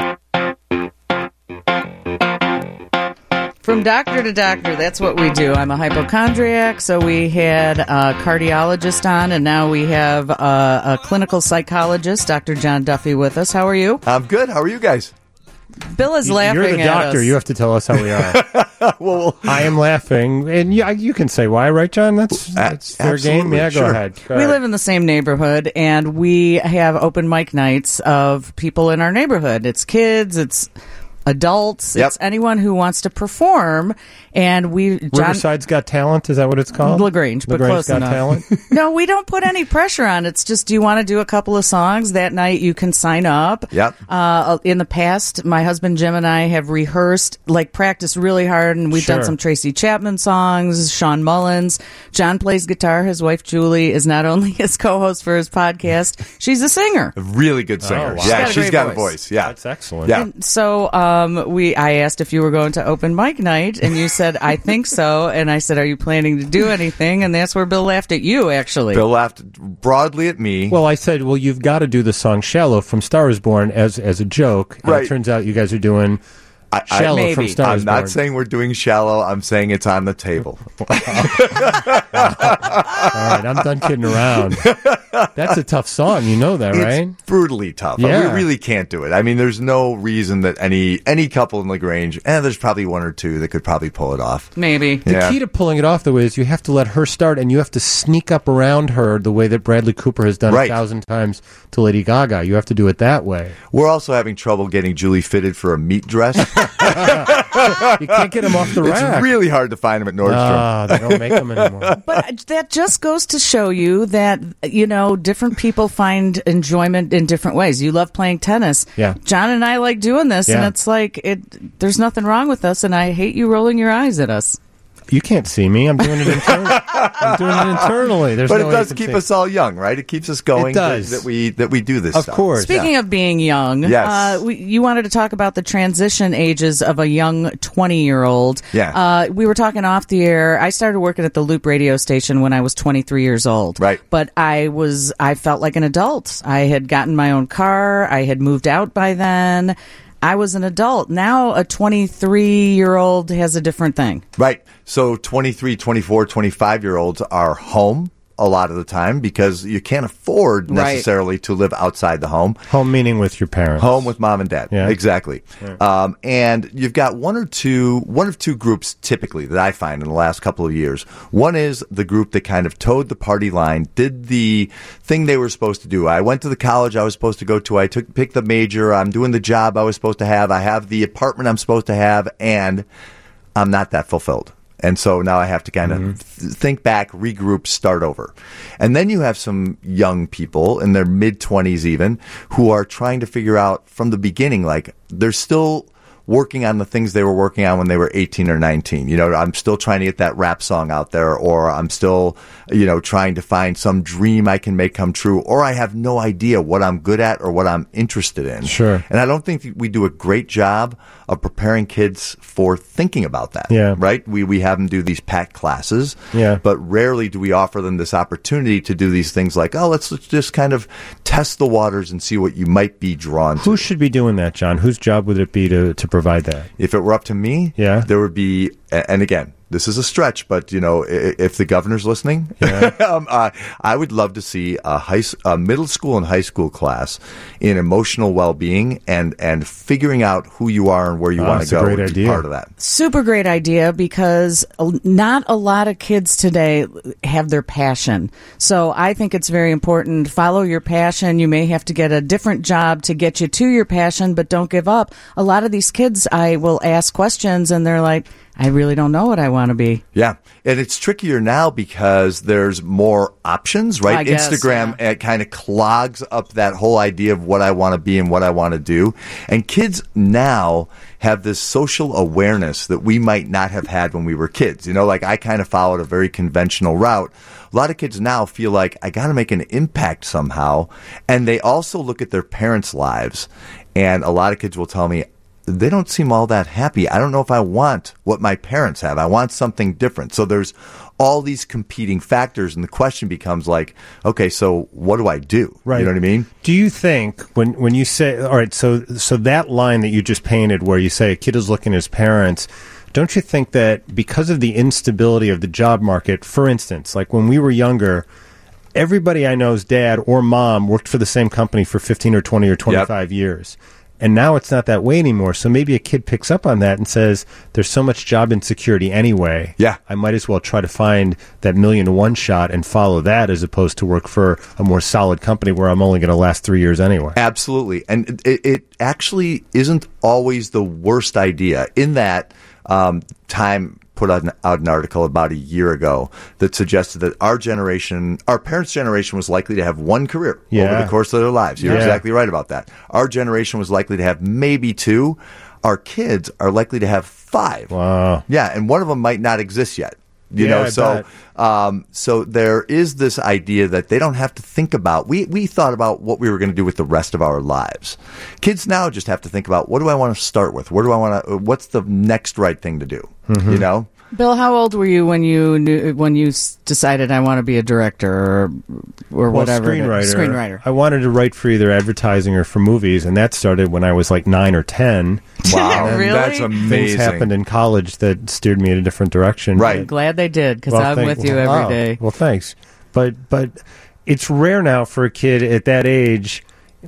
From doctor to doctor, that's what we do. I'm a hypochondriac, so we had a cardiologist on, and now we have a, a clinical psychologist, Doctor John Duffy, with us. How are you? I'm good. How are you guys? Bill is laughing You're the at doctor. us. You have to tell us how we are. well, I am laughing, and you, you can say why, right, John? That's, that's fair game. absolutely, Yeah, go sure. ahead. Go We ahead. live in the same neighborhood, and we have open mic nights of people in our neighborhood. It's kids, it's adults, Yep. it's anyone who wants to perform. And we, John, Riverside's Got Talent. Is that what it's called? LaGrange, but LaGrange close Got enough. Talent. no, we don't put any pressure on. It's just, do you want to do a couple of songs that night? You can sign up. Yep. Uh, in the past, my husband Jim and I have rehearsed, like practiced really hard, and we've Sure. done some Tracy Chapman songs, Sean Mullins. John plays guitar. His wife Julie is not only his co-host for his podcast, she's a singer. a really good singer. Oh, wow. Yeah, She's got a she's great got voice. a voice. Yeah. That's excellent. Yeah. And so um, we, I asked if you were going to open mic night, and you said, I think so. And I said, are you planning to do anything? And that's where Bill laughed at you, actually. Bill laughed broadly at me. Well, I said, well, you've got to do the song "Shallow" from "Star Is Born" as as a joke. And Right. it turns out you guys are doing I, I- "Shallow" Maybe. from "Star I'm Is not Born." saying we're doing shallow. I'm saying it's on the table. All right, I'm done kidding around. That's a tough song. You know that, right? It's brutally tough. Yeah. We really can't do it. I mean, there's no reason that any any couple in LaGrange, and there's probably one or two that could probably pull it off. Maybe. The Yeah. key to pulling it off, though, is you have to let her start, and you have to sneak up around her the way that Bradley Cooper has done Right. a thousand times to Lady Gaga. You have to do it that way. We're also having trouble getting Julie fitted for a meat dress. You can't get him off the rack. It's really hard to find them at Nordstrom. Ah, they don't make them anymore. But that just goes to show you that, you know, different people find enjoyment in different ways. You love playing tennis. Yeah. John and I like doing this, Yeah. and it's like, it. there's nothing wrong with us, and I hate you rolling your eyes at us. You can't see me. I'm doing it internally. I'm doing it internally. There's But no it way does you can keep see. us all young, right? It keeps us going. It does. That, that we that we do this Of stuff. course. Speaking of being young, Yes. uh, we, you wanted to talk about the transition ages of a young twenty-year-old. Yeah. Uh, we were talking off the air. I started working at the Loop radio station when I was twenty-three years old. Right. But I was, I felt like an adult. I had gotten my own car. I had moved out by then. I was an adult. Now a twenty-three-year-old has a different thing. Right. So twenty-three, twenty-four, twenty-five-year-olds are home a lot of the time because you can't afford Right. necessarily to live outside the home. Home meaning with your parents. Home with mom and dad. Yeah. Exactly. Um, and you've got one or two, one of two groups typically that I find in the last couple of years. One is the group that kind of towed the party line, did the thing they were supposed to do. I went to the college I was supposed to go to. I took picked the major. I'm doing the job I was supposed to have. I have the apartment I'm supposed to have, and I'm not that fulfilled. And so now I have to kind of th- think back, regroup, start over. And then you have some young people in their mid-twenties even who are trying to figure out from the beginning, like they're still working on the things they were working on when they were eighteen or nineteen. You know, I'm still trying to get that rap song out there, or I'm still, you know, trying to find some dream I can make come true, or I have no idea what I'm good at or what I'm interested in. Sure. And I don't think we do a great job of preparing kids for thinking about that. Yeah. Right? We we have them do these PAC classes. Yeah. But rarely do we offer them this opportunity to do these things like, oh, let's, let's just kind of test the waters and see what you might be drawn to. Who should be doing that, John? Whose job would it be to, to provide that? If it were up to me, Yeah. there would be, and again, this is a stretch, but you know, i- if the governor's listening, um, uh, I would love to see a high, s- a middle school and high school class in emotional well-being and and figuring out who you are and where you Oh, want that's to a go. great would be idea. part of that. Super great idea because not a lot of kids today have their passion. So I think it's very important. Follow your passion. You may have to get a different job to get you to your passion, but don't give up. A lot of these kids, I will ask questions and they're like, I really don't know what I want to be. Yeah, and it's trickier now because there's more options, right? I guess, Instagram yeah. it kind of clogs up that whole idea of what I want to be and what I want to do. And kids now have this social awareness that we might not have had when we were kids. You know, like I kind of followed a very conventional route. A lot of kids now feel like I got to make an impact somehow. And they also look at their parents' lives. And a lot of kids will tell me, they don't seem all that happy. I don't know if I want what my parents have. I want something different. So there's all these competing factors, and the question becomes like, okay, so what do I do? Right. You know what I mean? Do you think when when you say, all right, so so that line that you just painted, where you say a kid is looking at his parents, don't you think that because of the instability of the job market, for instance, like when we were younger, everybody I know's dad or mom worked for the same company for fifteen or twenty or twenty-five years. And now it's not that way anymore. So maybe a kid picks up on that and says, there's so much job insecurity anyway. Yeah. I might as well try to find that million to one shot and follow that as opposed to work for a more solid company where I'm only going to last three years anyway. Absolutely. And it, it actually isn't always the worst idea. In that um, Time put out an, out an article about a year ago that suggested that our generation, our parents' generation was likely to have one career Yeah. over the course of their lives. You're Yeah. exactly right about that. Our generation was likely to have maybe two. Our kids are likely to have five. Wow. Yeah, and one of them might not exist yet. You Yeah, know, I so um, so there is this idea that they don't have to think about. We we thought about what we were going to do with the rest of our lives. Kids now just have to think about, what do I want to start with? Where do I want to? What's the next right thing to do? Mm-hmm. You know. Bill, how old were you when you knew, when you s- decided I want to be a director or or Well, whatever? it is? screenwriter. Screenwriter. I wanted to write for either advertising or for movies, and that started when I was like nine or ten. Wow, Really? that's Things amazing. happened in college that steered me in a different direction. Right. I'm glad they did because Well, I'm thank- with you well, every oh, day. Well, thanks. But but it's rare now for a kid at that age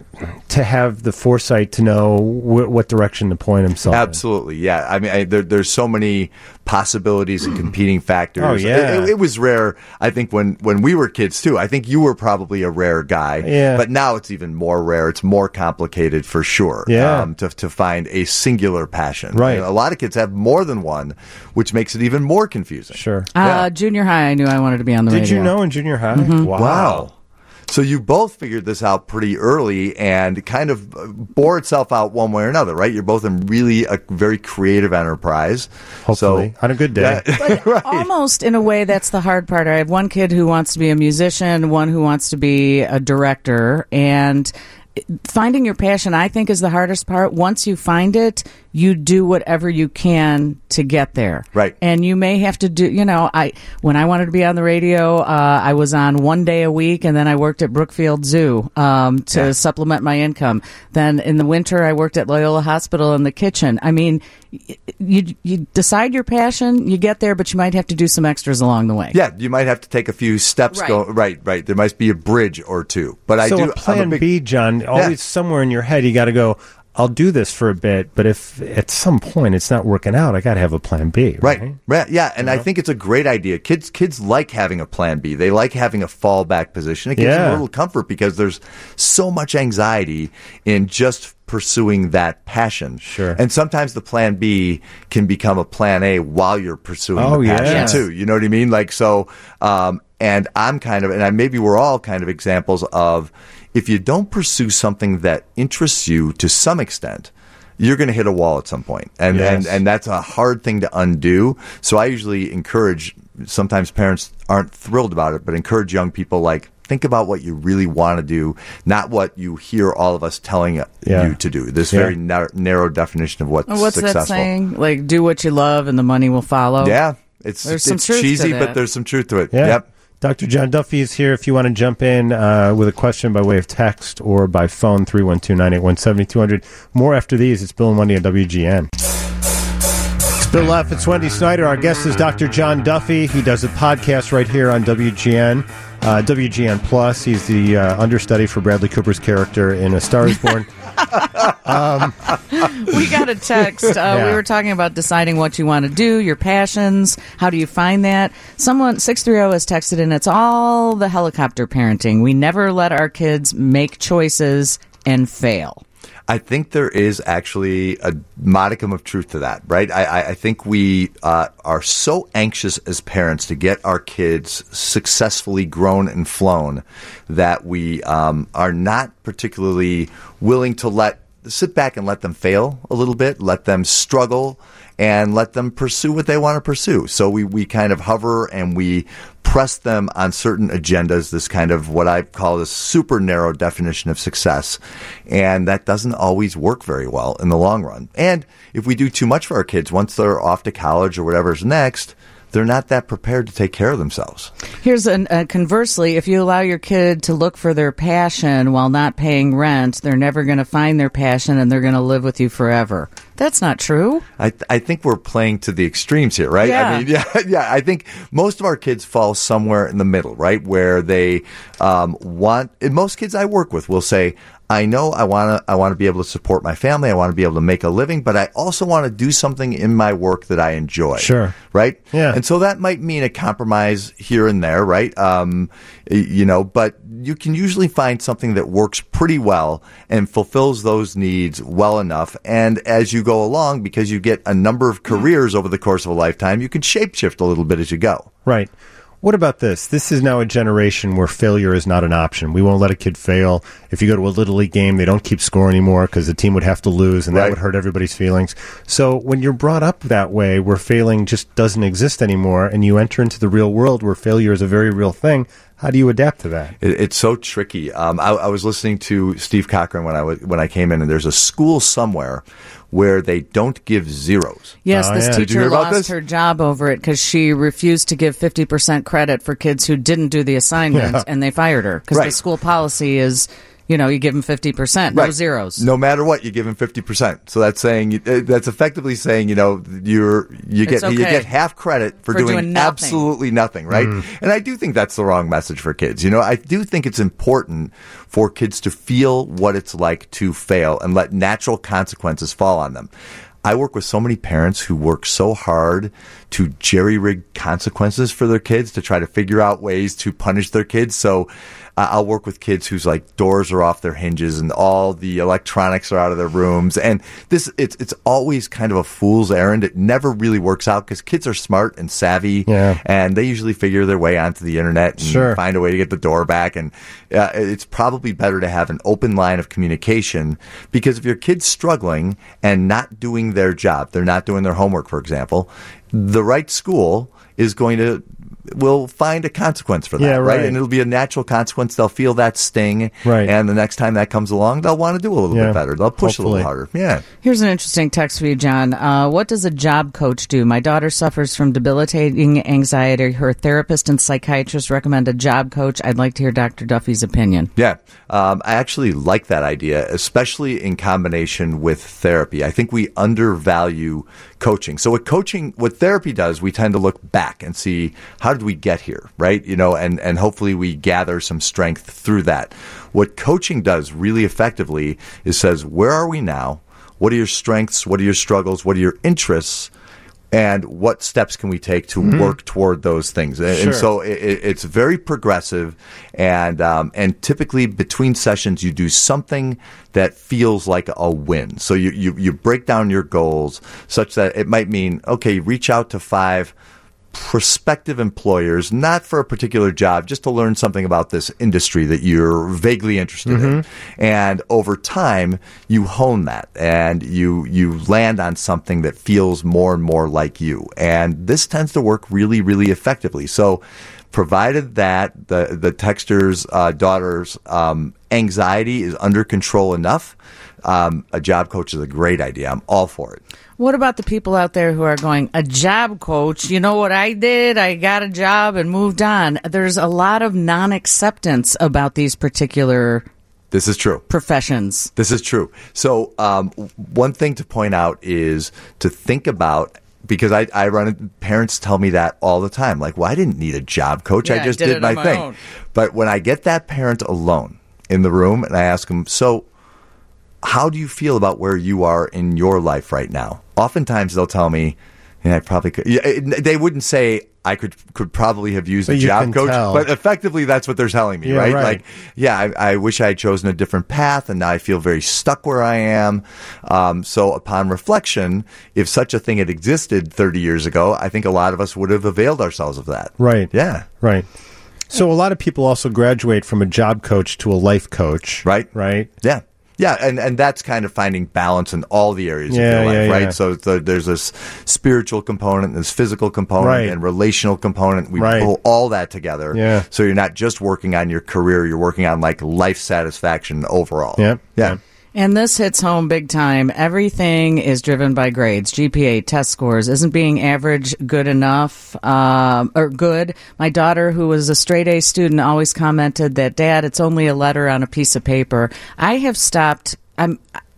to have the foresight to know wh- what direction to point himself in. Absolutely, yeah. I mean, I, there, there's so many possibilities and competing factors. Oh, yeah. It, it, it was rare, I think, when, when we were kids, too. I think you were probably a rare guy. Yeah. But now it's even more rare. It's more complicated for sure. Yeah. Um, to, to find a singular passion. Right. You know, a lot of kids have more than one, which makes it even more confusing. Sure. Uh, Yeah. Junior high, I knew I wanted to be on the Did radio. you know in junior high? Mm-hmm. Wow. Wow. So you both figured this out pretty early and kind of bore itself out one way or another, right? You're both in really a very creative enterprise. Hopefully. So, on a good day. Yeah, But right. almost in a way, that's the hard part. I have one kid who wants to be a musician, one who wants to be a director, and finding your passion, I think, is the hardest part. Once you find it, you do whatever you can to get there. Right. And you may have to do, you know, I when I wanted to be on the radio, uh, I was on one day a week, and then I worked at Brookfield Zoo um, to Yeah. supplement my income. Then in the winter, I worked at Loyola Hospital in the kitchen. I mean, y- you you decide your passion, you get there, but you might have to do some extras along the way. Yeah, you might have to take a few steps. Right. Go right, right. There might be a bridge or two. But I so do. a I'm plan big- B, John, always somewhere in your head, you got to go, I'll do this for a bit, but if at some point it's not working out, I got to have a plan B. Right. Right. Right. Yeah. And I think it's a great idea. Kids, kids like having a plan B. They like having a fallback position. It gives them Yeah. a little comfort because there's so much anxiety in just pursuing that passion. Sure. And sometimes the plan B can become a plan A while you're pursuing Oh, the passion yes. too. You know what I mean? Like, so, um, and I'm kind of, and I, maybe we're all kind of examples of, if you don't pursue something that interests you to some extent, you're going to hit a wall at some point. And, Yes. and, and that's a hard thing to undo. So I usually encourage, sometimes parents aren't thrilled about it, but encourage young people, like, think about what you really want to do, not what you hear all of us telling Yeah. you to do. This Yeah. very nar- narrow definition of what's, What's successful. that saying? Like, do what you love and the money will follow. Yeah. It's, There's some it's truth to cheesy, but that. there's some truth to it. Yeah. Yep. Doctor John Duffy is here if you want to jump in uh, with a question by way of text or by phone, three one two, nine eight one, seven two zero zero. More after these. It's Bill and Wendy on W G N. It's Bill F. It's Wendy Snyder. Our guest is Doctor John Duffy. He does a podcast right here on W G N. Uh, W G N Plus. He's the uh, understudy for Bradley Cooper's character in A Star Is Born. We got a text. Uh, Yeah. We were talking about deciding what you want to do, your passions. How do you find that? Someone, six three zero has texted in, it's all the helicopter parenting. We never let our kids make choices and fail. I think there is actually a modicum of truth to that, right? I, I, I think we uh, are so anxious as parents to get our kids successfully grown and flown that we um, are not particularly willing to let sit back and let them fail a little bit, let them struggle, and let them pursue what they want to pursue. So we, we kind of hover and we press them on certain agendas, this kind of what I call a super narrow definition of success. And that doesn't always work very well in the long run. And if we do too much for our kids, once they're off to college or whatever's next, they're not that prepared to take care of themselves. Here's an, uh, conversely, if you allow your kid to look for their passion while not paying rent, they're never going to find their passion and they're going to live with you forever. That's not true. I, th- I think we're playing to the extremes here, right? Yeah. I mean, yeah, yeah. I think most of our kids fall somewhere in the middle, right? Where they um, want. And most kids I work with will say, "I know I want to. I want to be able to support my family. I want to be able to make a living, but I also want to do something in my work that I enjoy." Sure. Right. Yeah. And so that might mean a compromise here and there, right? Um, you know, but you can usually find something that works pretty well and fulfills those needs well enough. And as you go along, because you get a number of careers over the course of a lifetime, you can shapeshift a little bit as you go. Right. What about this? This is now a generation where failure is not an option. We won't let a kid fail. If you go to a Little League game, they don't keep score anymore because the team would have to lose, and that Right. would hurt everybody's feelings. So when you're brought up that way, where failing just doesn't exist anymore, and you enter into the real world where failure is a very real thing, how do you adapt to that? It, it's so tricky. Um, I, I was listening to Steve Cochran when I was, when I came in, and there's a school somewhere where they don't give zeros. Yes, Oh, this yeah. Did you teacher hear about lost this? her job over it because she refused to give fifty percent credit for kids who didn't do the assignment, Yeah. and they fired her because the Right. school policy is, you know, you give them fifty percent, no Right. zeros. No matter what, you give them fifty percent. So that's saying uh, that's effectively saying, you know, you're you get It's you okay. get half credit for, For doing, doing nothing. absolutely nothing, right? And I do think that's the wrong message for kids. You know, I do think it's important for kids to feel what it's like to fail and let natural consequences fall on them. I work with so many parents who work so hard to jerry-rig consequences for their kids to try to figure out ways to punish their kids. So uh, I'll work with kids whose like doors are off their hinges and all the electronics are out of their rooms. And this, it's it's always kind of a fool's errand. It never really works out because kids are smart and savvy, Yeah. and they usually figure their way onto the internet and Sure. find a way to get the door back. And uh, it's probably better to have an open line of communication, because if your kid's struggling and not doing their job, they're not doing their homework, for example, the right school is going to will find a consequence for that, Yeah, right. And it'll be a natural consequence. They'll feel that sting, Right. and the next time that comes along, they'll want to do a little Yeah. bit better. They'll push Hopefully. a little harder. Yeah. Here's an interesting text for you, John. Uh, what does a job coach do? My daughter suffers from debilitating anxiety. Her therapist and psychiatrist recommend a job coach. I'd like to hear Doctor Duffy's opinion. Yeah, um, I actually like that idea, especially in combination with therapy. I think we undervalue coaching. So what coaching, what therapy does, we tend to look back and see, how did we get here, right? You know, and, and hopefully we gather some strength through that. What coaching does really effectively is says, where are we now? What are your strengths? What are your struggles? What are your interests? And what steps can we take to Mm-hmm. work toward those things? And, Sure. and so it, it's very progressive, and um, and typically between sessions you do something that feels like a win. So you, you you break down your goals such that it might mean, okay, reach out to five prospective employers, not for a particular job, just to learn something about this industry that you're vaguely interested in. And over time, you hone that and you you land on something that feels more and more like you. And this tends to work really, really effectively. So provided that the, the texter's uh, daughter's um, anxiety is under control enough, um, a job coach is a great idea. I'm all for it. What about the people out there who are going, a job coach? You know what I did? I got a job and moved on. There's a lot of non-acceptance about these particular This is true. professions. This is true. So um, one thing to point out is to think about, because I, I run it, parents tell me that all the time. Like, well, I didn't need a job coach. Yeah, I just I did did, it my on my thing. own. But when I get that parent alone in the room and I ask them, so how do you feel about where you are in your life right now? Oftentimes they'll tell me, yeah, I probably could. Yeah, it- they wouldn't say I could could probably have used But a you job can coach, tell. but effectively that's what they're telling me, Yeah, right? right. Like, yeah, I, I wish I had chosen a different path, and now I feel very stuck where I am. Um, so upon reflection, if such a thing had existed thirty years ago, I think a lot of us would have availed ourselves of that. Right. Yeah. Right. So a lot of people also graduate from a job coach to a life coach. Right. Right. Yeah. Yeah, and, and that's kind of finding balance in all the areas Yeah, of your life, yeah, right? yeah. So the, there's this spiritual component, this physical component, Right. and relational component. We Right. pull all that together. Yeah. So you're not just working on your career, you're working on like life satisfaction overall. Yep. Yeah. Yep. And this hits home big time. Everything is driven by grades, G P A, test scores. Isn't being average good enough, um, or good? My daughter, who was a straight A student, always commented that, Dad, it's only a letter on a piece of paper. I have stopped. I'm.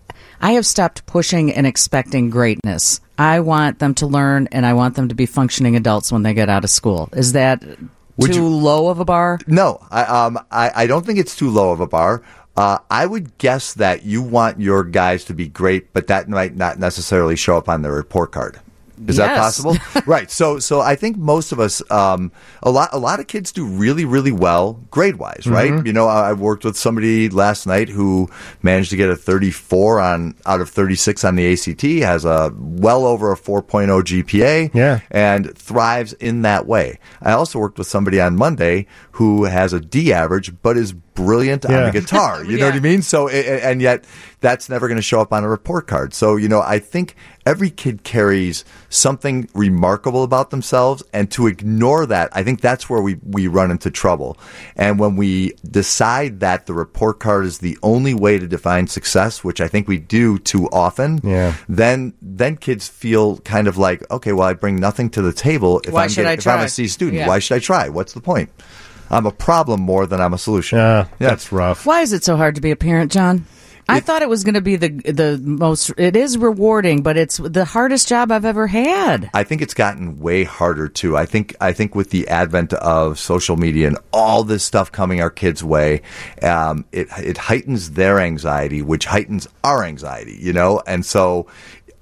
I have stopped pushing and expecting greatness. I want them to learn, and I want them to be functioning adults when they get out of school. Is that Would too you- low of a bar? No, I, um, I, I don't think it's too low of a bar. Uh, I would guess that you want your guys to be great, but that might not necessarily show up on their report card. Is that Yes. possible? Right. So, so I think most of us, um, a lot, a lot of kids do really, really well grade wise, right? You know, I, I worked with somebody last night who managed to get a thirty-four on out of thirty-six on the A C T, has a well over a four point oh G P A, Yeah. and thrives in that way. I also worked with somebody on Monday who has a D average, but is brilliant on Yeah. the guitar. You know Yeah. what I mean? So, a- a- and yet that's never going to show up on a report card. So, you know, I think every kid carries something remarkable about themselves, and to ignore that, I think that's where we, we run into trouble. And when we decide that the report card is the only way to define success, which I think we do too often, Yeah. then then kids feel kind of like, okay, well, I bring nothing to the table if Why I'm should getting- I if I'm try? a C student. Yeah. Why should I try? What's the point? I'm a problem more than I'm a solution. Yeah. Yeah. That's rough. Why is it so hard to be a parent, John? I thought it was going to be the the most. It is rewarding, but it's the hardest job I've ever had. I think it's gotten way harder too. I think I think with the advent of social media and all this stuff coming our kids' way, um, it it heightens their anxiety, which heightens our anxiety. You know, and so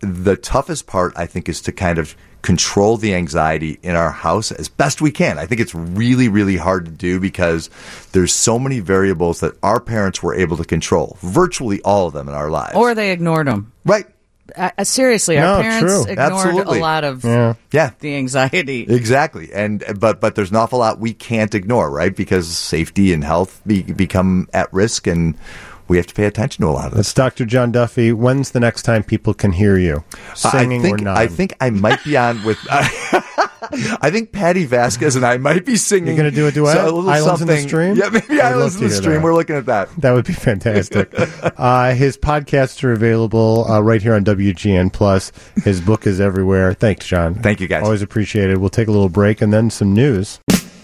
the toughest part, I think, is to kind of control the anxiety in our house as best we can. I think it's really, really hard to do because there's so many variables that our parents were able to control, virtually all of them in our lives. Or they ignored them. Right. Uh, seriously, No, our parents true. ignored Absolutely. a lot of Yeah. Yeah. the anxiety. Exactly. And but but there's an awful lot we can't ignore, right? Because safety and health be, become at risk, and we have to pay attention to a lot of this. That's Doctor John Duffy. When's the next time people can hear you singing I think, or not? I think I might be on with. I think Patty Vasquez and I might be singing. You're gonna do a duet? So a little Islands in the something. Stream? Yeah, maybe I'd love Islands to in the hear Stream. that. We're looking at that. That would be fantastic. uh, his podcasts are available uh, right here on W G N Plus. His book is everywhere. Thanks, John. Thank you, guys. Always appreciated. We'll take a little break and then some news.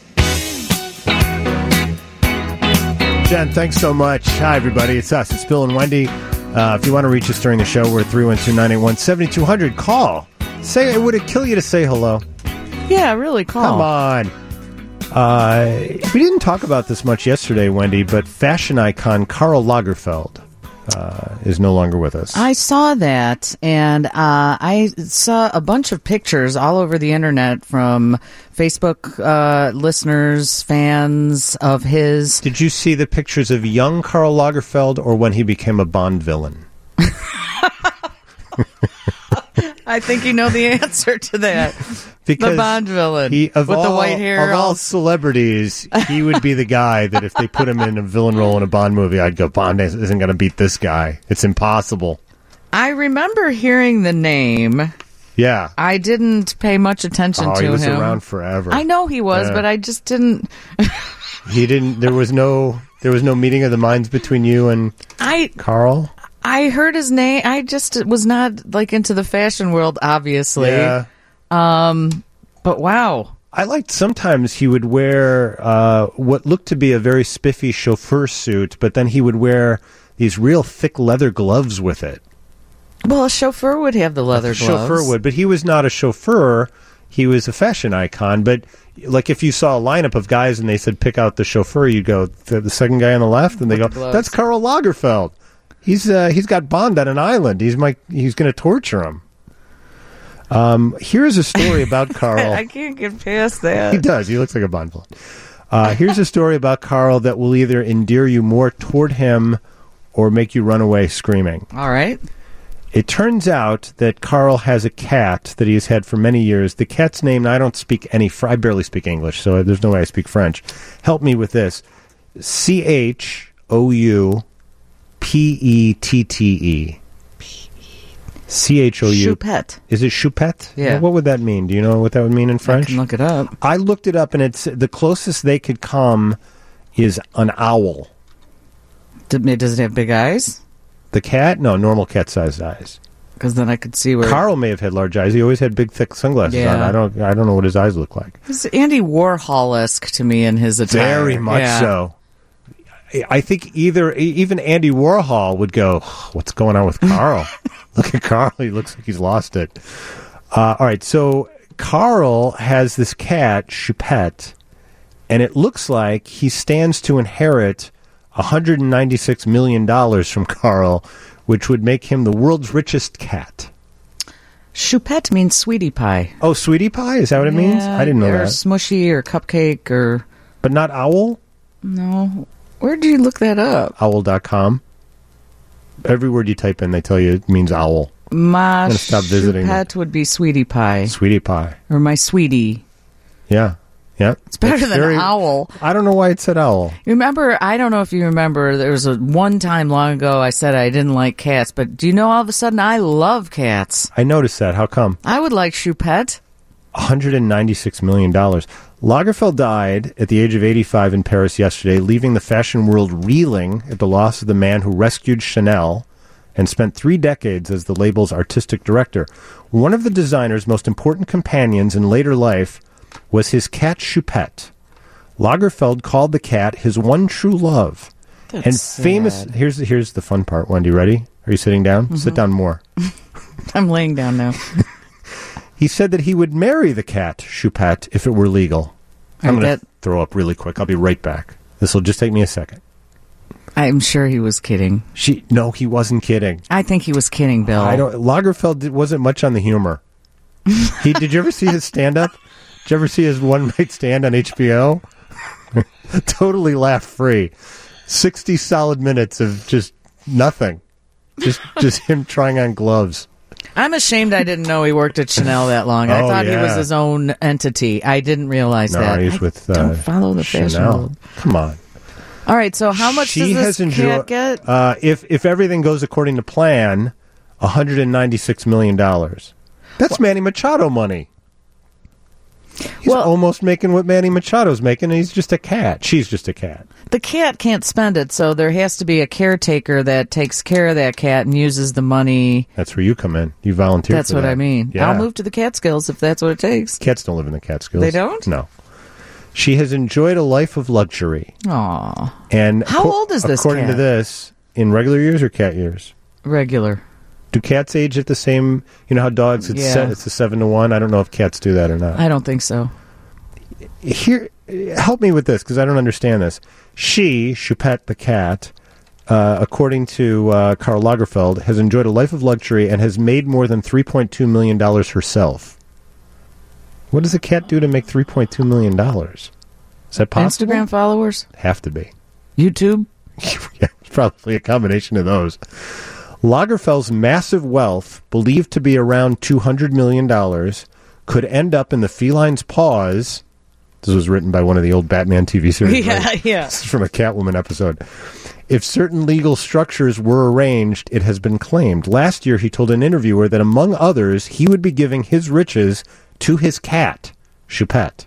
Jen, thanks so much. Hi, everybody. It's us. It's Bill and Wendy. Uh, if you want to reach us during the show, we're at three one two, nine eight one, seven two zero zero. Call. Say, would it kill you to say hello? Yeah, really, call. Come on. Uh, we didn't talk about this much yesterday, Wendy, but fashion icon Karl Lagerfeld uh, is no longer with us. I saw that, and uh, I saw a bunch of pictures all over the internet from Facebook uh, listeners, fans of his. Did you see the pictures of young Karl Lagerfeld or when he became a Bond villain? I think you know the answer to that. Because the Bond villain he, of with all, the white hair. Of all all- celebrities, he would be the guy that if they put him in a villain role in a Bond movie, I'd go, Bond isn't going to beat this guy. It's impossible. I remember hearing the name. Yeah. I didn't pay much attention Oh, to he was him. around forever. I know he was, Yeah. but I just didn't. He didn't. There was no. There was no meeting of the minds between you and I Karl. I heard his name. I just was not like into the fashion world, obviously. Yeah. But wow. I liked sometimes he would wear uh, what looked to be a very spiffy chauffeur suit, but then he would wear these real thick leather gloves with it. Well, a chauffeur would have the leather A gloves. chauffeur would, but he was not a chauffeur. He was a fashion icon. But like if you saw a lineup of guys and they said pick out the chauffeur, you'd go the, the second guy on the left, and they With go the gloves. that's Karl Lagerfeld. He's uh, he's got Bond on an island. He's my he's going to torture him. Um, here's a story about Karl. I can't get past that. He does. He looks like a Bond villain. Uh, here's a story about Karl that will either endear you more toward him or make you run away screaming. All right. It turns out that Karl has a cat that he has had for many years. The cat's name, I don't speak any, fr- I barely speak English, so there's no way I speak French. Help me with this. C H O U P E T T E. C H O U. Choupette. Is it Choupette? Yeah. What would that mean? Do you know what that would mean in I French? can look it up. I looked it up, and it's the closest they could come is an owl. Did- Does it have big eyes? The cat? No, normal cat-sized eyes. Because then I could see where. Carl may have had large eyes. He always had big, thick sunglasses Yeah. on. I don't. I don't know what his eyes look like. He's Andy Warhol-esque to me in his attire. Very much Yeah. so. I think either even Andy Warhol would go, "What's going on with Karl? Look at Karl. He looks like he's lost it." Uh, all right, so Karl has this cat, Choupette, and it looks like he stands to inherit one hundred ninety-six million dollars from Karl, which would make him the world's richest cat. Choupette means sweetie pie. Oh, sweetie pie? Is that what it means? Yeah, I didn't know or that. smushy or cupcake or But not owl? no. Where did you look that up? owl dot com. Every word you type in, they tell you it means owl. My gonna stop visiting Choupette would be sweetie pie Sweetie pie. or my sweetie. Yeah. Yeah. It's better That's than very- owl. I don't know why it said owl. You remember? I don't know if you remember. There was a one time long ago I said I didn't like cats, but do you know all of a sudden I love cats? I noticed that. How come? I would like Choupette. one hundred ninety-six million dollars. Lagerfeld died at the age of eighty-five in Paris yesterday, leaving the fashion world reeling at the loss of the man who rescued Chanel and spent three decades as the label's artistic director. One of the designer's most important companions in later life was his cat Choupette. Lagerfeld called the cat his one true love. That's and sad. famous here's here's the fun part, Wendy. Ready? Are you sitting down? Mm-hmm. Sit down more. I'm laying down now. He said that he would marry the cat, Choupette, if it were legal. I'm I going to bet- throw up really quick. I'll be right back. This will just take me a second. I'm sure he was kidding. She no, he wasn't kidding. I think he was kidding, Bill. I don't. Lagerfeld did, wasn't much on the humor. He did you ever see his stand up? Did you ever see his one night stand on H B O? Totally laugh free. Sixty solid minutes of just nothing. Just just him trying on gloves. I'm ashamed I didn't know he worked at Chanel that long. I Oh, thought he yeah. was his own entity. I didn't realize No, that. he's I with uh, don't follow the fashion Chanel. world. Come on. All right, so how much she does this has enjoyed, cat get? Uh, if if everything goes according to plan, one hundred ninety-six million dollars. That's Manny Machado money. He's Well- almost making what Manny Machado's making, and he's just a cat. She's just a cat. The cat can't spend it, so there has to be a caretaker that takes care of that cat and uses the money. That's where you come in. You volunteer That's for what that. I mean. Yeah. I'll move to the Catskills if that's what it takes. Cats don't live in the Catskills. They don't? No. She has enjoyed a life of luxury. Aw. And How co- old is this According to cat? this, in regular years or cat years? Regular. Do cats age at the same? You know how dogs it's Yeah. set, it's a seven to one. I don't know if cats do that or not. I don't think so. Here, help me with this because I don't understand this. She, Choupette the cat, uh, according to uh, Karl Lagerfeld, has enjoyed a life of luxury and has made more than three point two million dollars herself. What does a cat do to make three point two million dollars? Is that possible? Instagram followers? Have to be. YouTube? Yeah, it's probably a combination of those. Lagerfeld's massive wealth, believed to be around two hundred million dollars, could end up in the feline's paws. This was written by one of the old Batman T V series. Yeah, right? yeah. This is from a Catwoman episode. If certain legal structures were arranged, it has been claimed. Last year, he told an interviewer that, among others, he would be giving his riches to his cat, Choupette.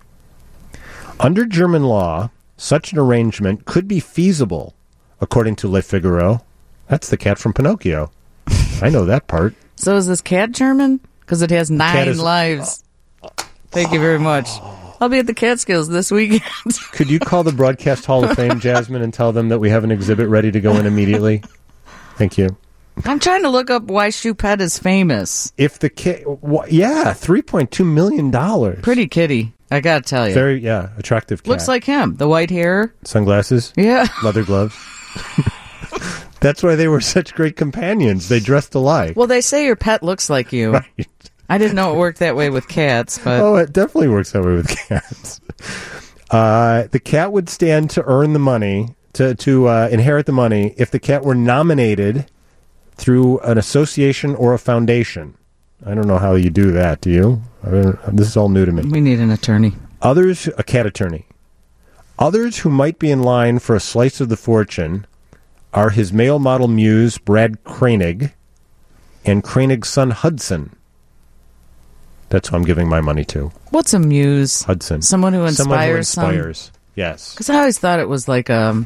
Under German law, such an arrangement could be feasible, according to Le Figaro. That's the cat from Pinocchio. I know that part. So is this cat German? Because it has nine is- lives. Thank you very much. I'll be at the Catskills this weekend. Could you call the Broadcast Hall of Fame, Jasmine, and tell them that we have an exhibit ready to go in immediately? Thank you. I'm trying to look up why Choupette is famous. If the cat, wh- yeah, three point two million dollars. Pretty kitty, I gotta tell you. Very, yeah, attractive cat. Looks like him. The white hair. Sunglasses, Yeah. leather gloves. That's why they were such great companions. They dressed alike. Well, they say your pet looks like you. Right. I didn't know it worked that way with cats, but Oh, it definitely works that way with cats. Uh, the cat would stand to earn the money, to, to uh, inherit the money, if the cat were nominated through an association or a foundation. I don't know how you do that, do you? I don't, this is all new to me. we need an attorney. Others, a cat attorney. Others who might be in line for a slice of the fortune are his male model muse, Brad Koenig, and Koenig's son, Hudson. That's who I'm giving my money to. What's a muse? Hudson. Someone who inspires. Someone who inspires. Yes. Because I always thought it was like um,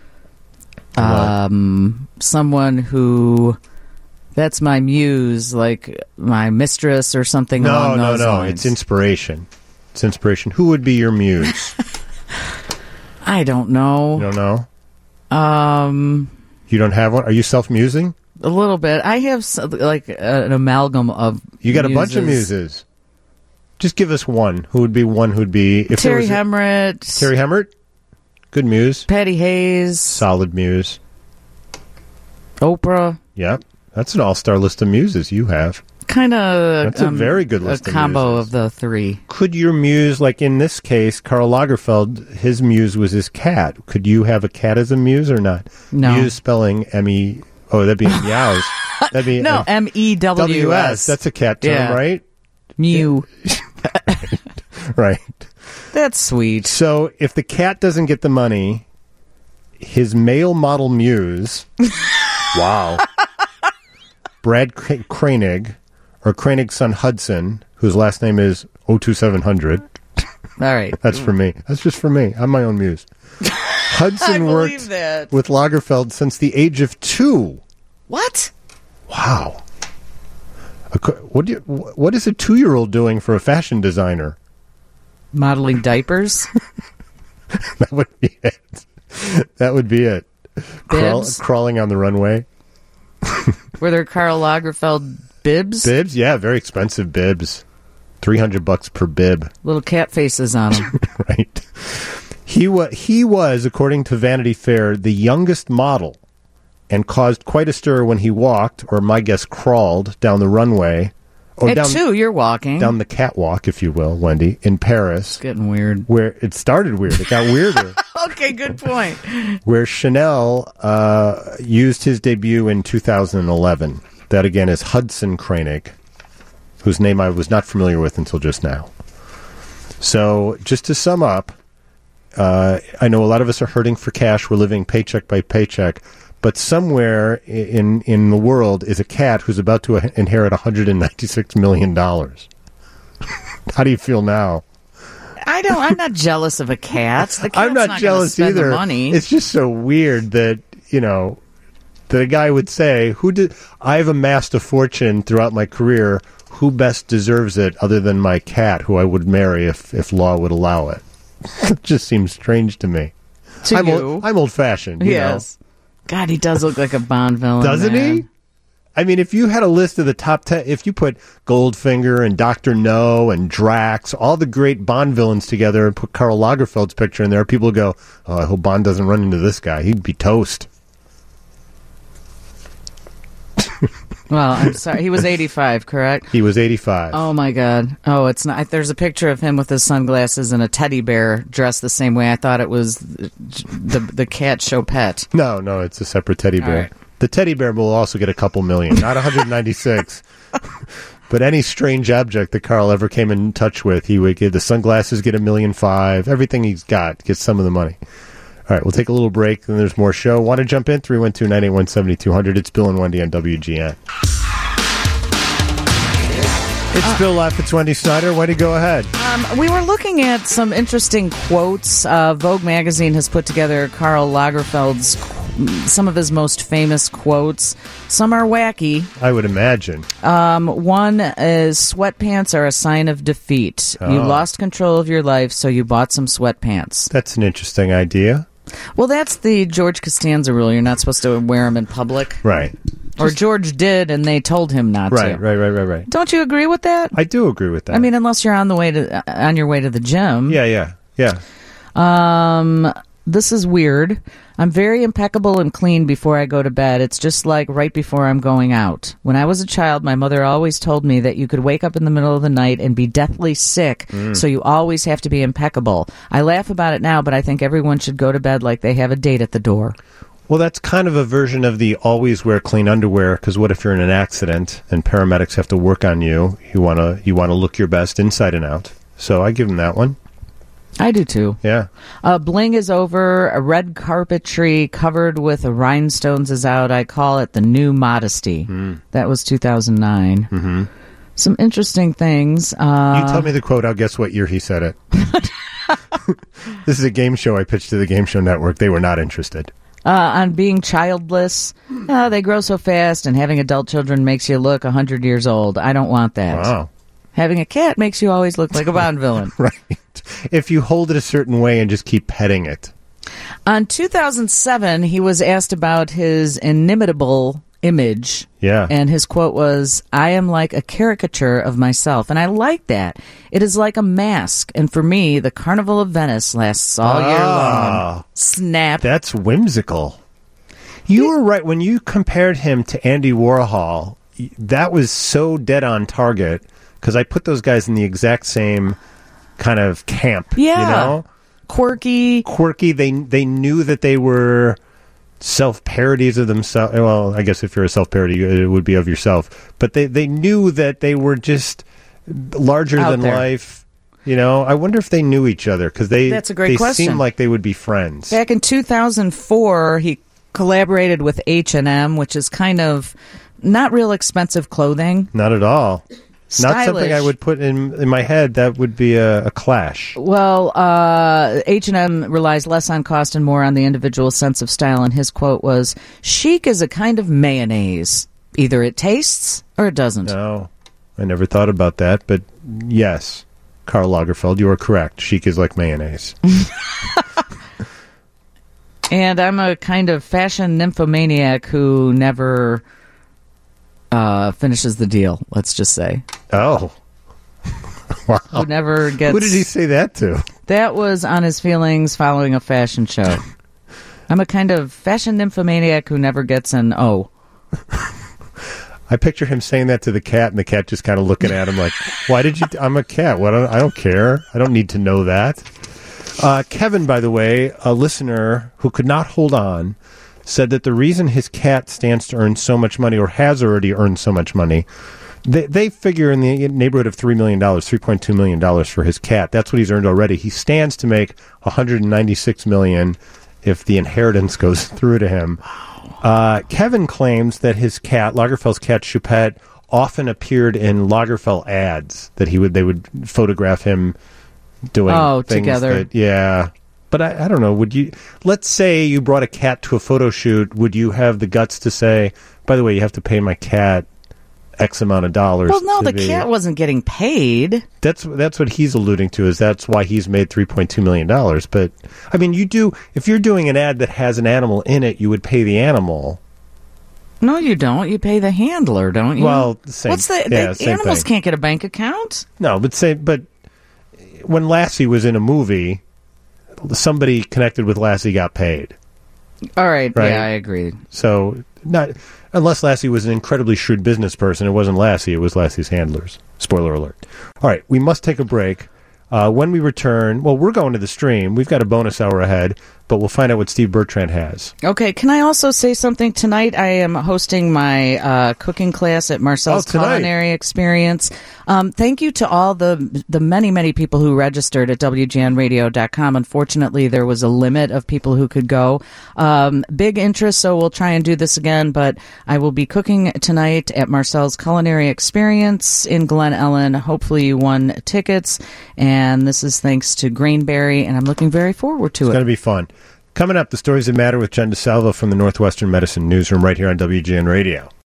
um, someone who. That's my muse, like my mistress or something No, along no, those no. lines. It's inspiration. It's inspiration. Who would be your muse? I don't You know. don't know? Um, You don't have one? Are you self-musing? a little bit. I have s- like an amalgam of. You got a bunch of muses. Just give us one. Who would be one who would be... If there Terry was a- Hemritt, Terry Hemmert? Good muse. Patty Hayes, Solid muse. Oprah. Yep. That's an all-star list of muses you have. Kind of. That's a very good list A of combo muses. of the three. Could your muse, like in this case, Karl Lagerfeld, his muse was his cat. Could you have a cat as a muse or not? No. Muse spelling M E... Oh, that'd be meows. That'd be No, uh, M E W W S. S. That's a cat term, Yeah. right? Mew. Right. That's sweet. So if the cat doesn't get the money, his male model muse, wow, Brad K- Koenig, or Koenig's son Hudson, whose last name is oh two seven hundred. All right. That's for me. That's just for me. I'm my own muse. Hudson I believe worked that. with Lagerfeld since the age of two. What? Wow. A co- What, do you, what is a two-year-old doing for a fashion designer? Modeling diapers? That would be it. That would be it. Crawl, Bibs? crawling on the runway. Were there Karl Lagerfeld bibs? Bibs? Yeah, very expensive bibs. three hundred bucks per bib, Little cat faces on them. right? He wa- he was, according to Vanity Fair, the youngest model and caused quite a stir when he walked, or my guess crawled, down the runway. Or At down, two, you're walking. down the catwalk, if you will, Wendy, in Paris. It's getting weird. Where it started weird. It got weirder. Okay, good point. Where Chanel uh, used his debut in two thousand eleven. That, again, is Hudson Krainig, whose name I was not familiar with until just now. So, just to sum up, uh, I know a lot of us are hurting for cash. We're living paycheck by paycheck. But somewhere in in the world is a cat who's about to inherit one hundred ninety-six million dollars. How do you feel now? I don't. I'm not jealous of a cat. The cat's I'm not, not jealous spend either. The money. It's just so weird that, you know, that a guy would say, "Who did? I've amassed a fortune throughout my career. Who best deserves it other than my cat, who I would marry if if law would allow it?" It just seems strange to me. To I'm you, old, I'm old fashioned. yes. God, he does look like a Bond villain, Doesn't man. he? I mean, if you had a list of the top ten, if you put Goldfinger and Doctor No and Drax, all the great Bond villains together, and put Karl Lagerfeld's picture in there, people would go, "Oh, I hope Bond doesn't run into this guy. He'd be toast." Well, I'm sorry. He was eighty-five, correct? He was eighty-five. Oh my God! Oh, it's not. There's a picture of him with his sunglasses and a teddy bear dressed the same way. I thought it was the the cat Chopette. No, no, it's a separate teddy bear. right. The teddy bear will also get a couple million, not one hundred ninety-six. But any strange object that Carl ever came in touch with, he would give. The sunglasses get a million five. Everything he's got gets some of the money. All right, we'll take a little break, then there's more show. Want to jump in? three one two, nine eight one, seven two zero zero. It's Bill and Wendy on W G N. It's Bill Laugh. It's Wendy Snyder. Wendy, go ahead. Um, we were looking at some interesting quotes. Uh, Vogue magazine has put together Karl Lagerfeld's some of his most famous quotes. Some are wacky. I would imagine. Um, one is sweatpants are a sign of defeat. Oh. You lost control of your life, so you bought some sweatpants. That's an interesting idea. Well, that's the George Costanza rule. You're not supposed to wear them in public. Right. Or George did, and they told him not Right, to. right, right, right, right. Don't you agree with that? I do agree with that. I mean, unless you're on the way to uh, on your way to the gym. yeah, yeah, yeah. Um, this is weird. I'm very impeccable and clean before I go to bed. It's just like right before I'm going out. When I was a child, my mother always told me that you could wake up in the middle of the night and be deathly sick, Mm. so you always have to be impeccable. I laugh about it now, but I think everyone should go to bed like they have a date at the door. Well, that's kind of a version of the always wear clean underwear, because what if you're in an accident and paramedics have to work on you? You want to you want to look your best inside and out. So I give them that one. I do too. Yeah. Uh, bling is over. A red carpetry covered with rhinestones is out. I call it the new modesty. Mm. That was two thousand nine. Mm-hmm. Some interesting things. Uh, You tell me the quote, I'll guess what year he said it. This is a game show I pitched to the Game Show Network. They were not interested. Uh, on being childless. Uh, they grow so fast, and having adult children makes you look one hundred years old. I don't want that. Wow. Having a cat makes you always look like a Bond villain. Right. If you hold it a certain way and just keep petting it. On two thousand seven, he was asked about his inimitable image. Yeah. And his quote was, I am like a caricature of myself. And I like that. It is like a mask. And for me, the Carnival of Venice lasts all year Ah. long. Snap. That's whimsical. You were right. When you compared him to Andy Warhol, y- that was so dead on target, because I put those guys in the exact same kind of camp. Yeah. You know? Quirky. Quirky. They, they knew that they were self-parodies of themselves. Well, I guess if you're a self-parody, it would be of yourself. But they, they knew that they were just larger Out than there. life. You know, I wonder if they knew each other, because they, That's a great they question. seemed like they would be friends. Back in two thousand four, he collaborated with H and M, which is kind of not real expensive clothing. Not at all. Not something Stylish. I would put in in my head. That would be a, a clash. Well, uh, H and M relies less on cost and more on the individual sense of style, and his quote was, chic is a kind of mayonnaise. Either it tastes or it doesn't. No, I never thought about that, but yes, Karl Lagerfeld, you are correct. Chic is like mayonnaise. And I'm a kind of fashion nymphomaniac who never uh, finishes the deal, let's just say. Oh, Wow. who never gets. Who did he say that to? That was on his feelings following a fashion show. I'm a kind of fashion nymphomaniac who never gets an O. I picture him saying that to the cat, and the cat just kind of looking at him like, "Why did you? T- I'm a cat. What? I don't care. I don't need to know that." Uh, Kevin, by the way, a listener who could not hold on, said that the reason his cat stands to earn so much money, or has already earned so much money, they, they figure in the neighborhood of three million dollars, three point two million dollars for his cat. That's what he's earned already. He stands to make one hundred ninety-six million dollars if the inheritance goes through to him. Uh, Kevin claims that his cat, Lagerfeld's cat Choupette, often appeared in Lagerfeld ads, that he would they would photograph him doing oh, things together. That, yeah. But I, I don't know, would you, let's say you brought a cat to a photo shoot, would you have the guts to say, by the way, you have to pay my cat X amount of dollars? Well, no, to the be, cat wasn't getting paid. That's that's what he's alluding to, is that's why he's made three point two million dollars. But, I mean, you do, if you're doing an ad that has an animal in it, you would pay the animal. No, you don't. You pay the handler, don't you? Well, same, What's the, yeah, the same animals thing. can't get a bank account? No, but say, but when Lassie was in a movie, somebody connected with Lassie got paid. All right, Right. yeah, I agree. So, not unless Lassie was an incredibly shrewd business person. It wasn't Lassie, it was Lassie's handlers. Spoiler alert. All right, we must take a break. Uh, when we return, well, we're going to the stream. We've got a bonus hour ahead, but we'll find out what Steve Bertrand has. Okay, can I also say something? Tonight I am hosting my uh, cooking class at Marcel's Oh, tonight. Culinary Experience. Um, thank you to all the the many, many people who registered at W G N radio dot com. Unfortunately, there was a limit of people who could go. Um, big interest, so we'll try and do this again, but I will be cooking tonight at Marcel's Culinary Experience in Glen Ellen. Hopefully you won tickets, and this is thanks to Greenberry, and I'm looking very forward to It's it. going to be fun. Coming up, the stories that matter with Jen DeSalvo from the Northwestern Medicine Newsroom right here on W G N Radio.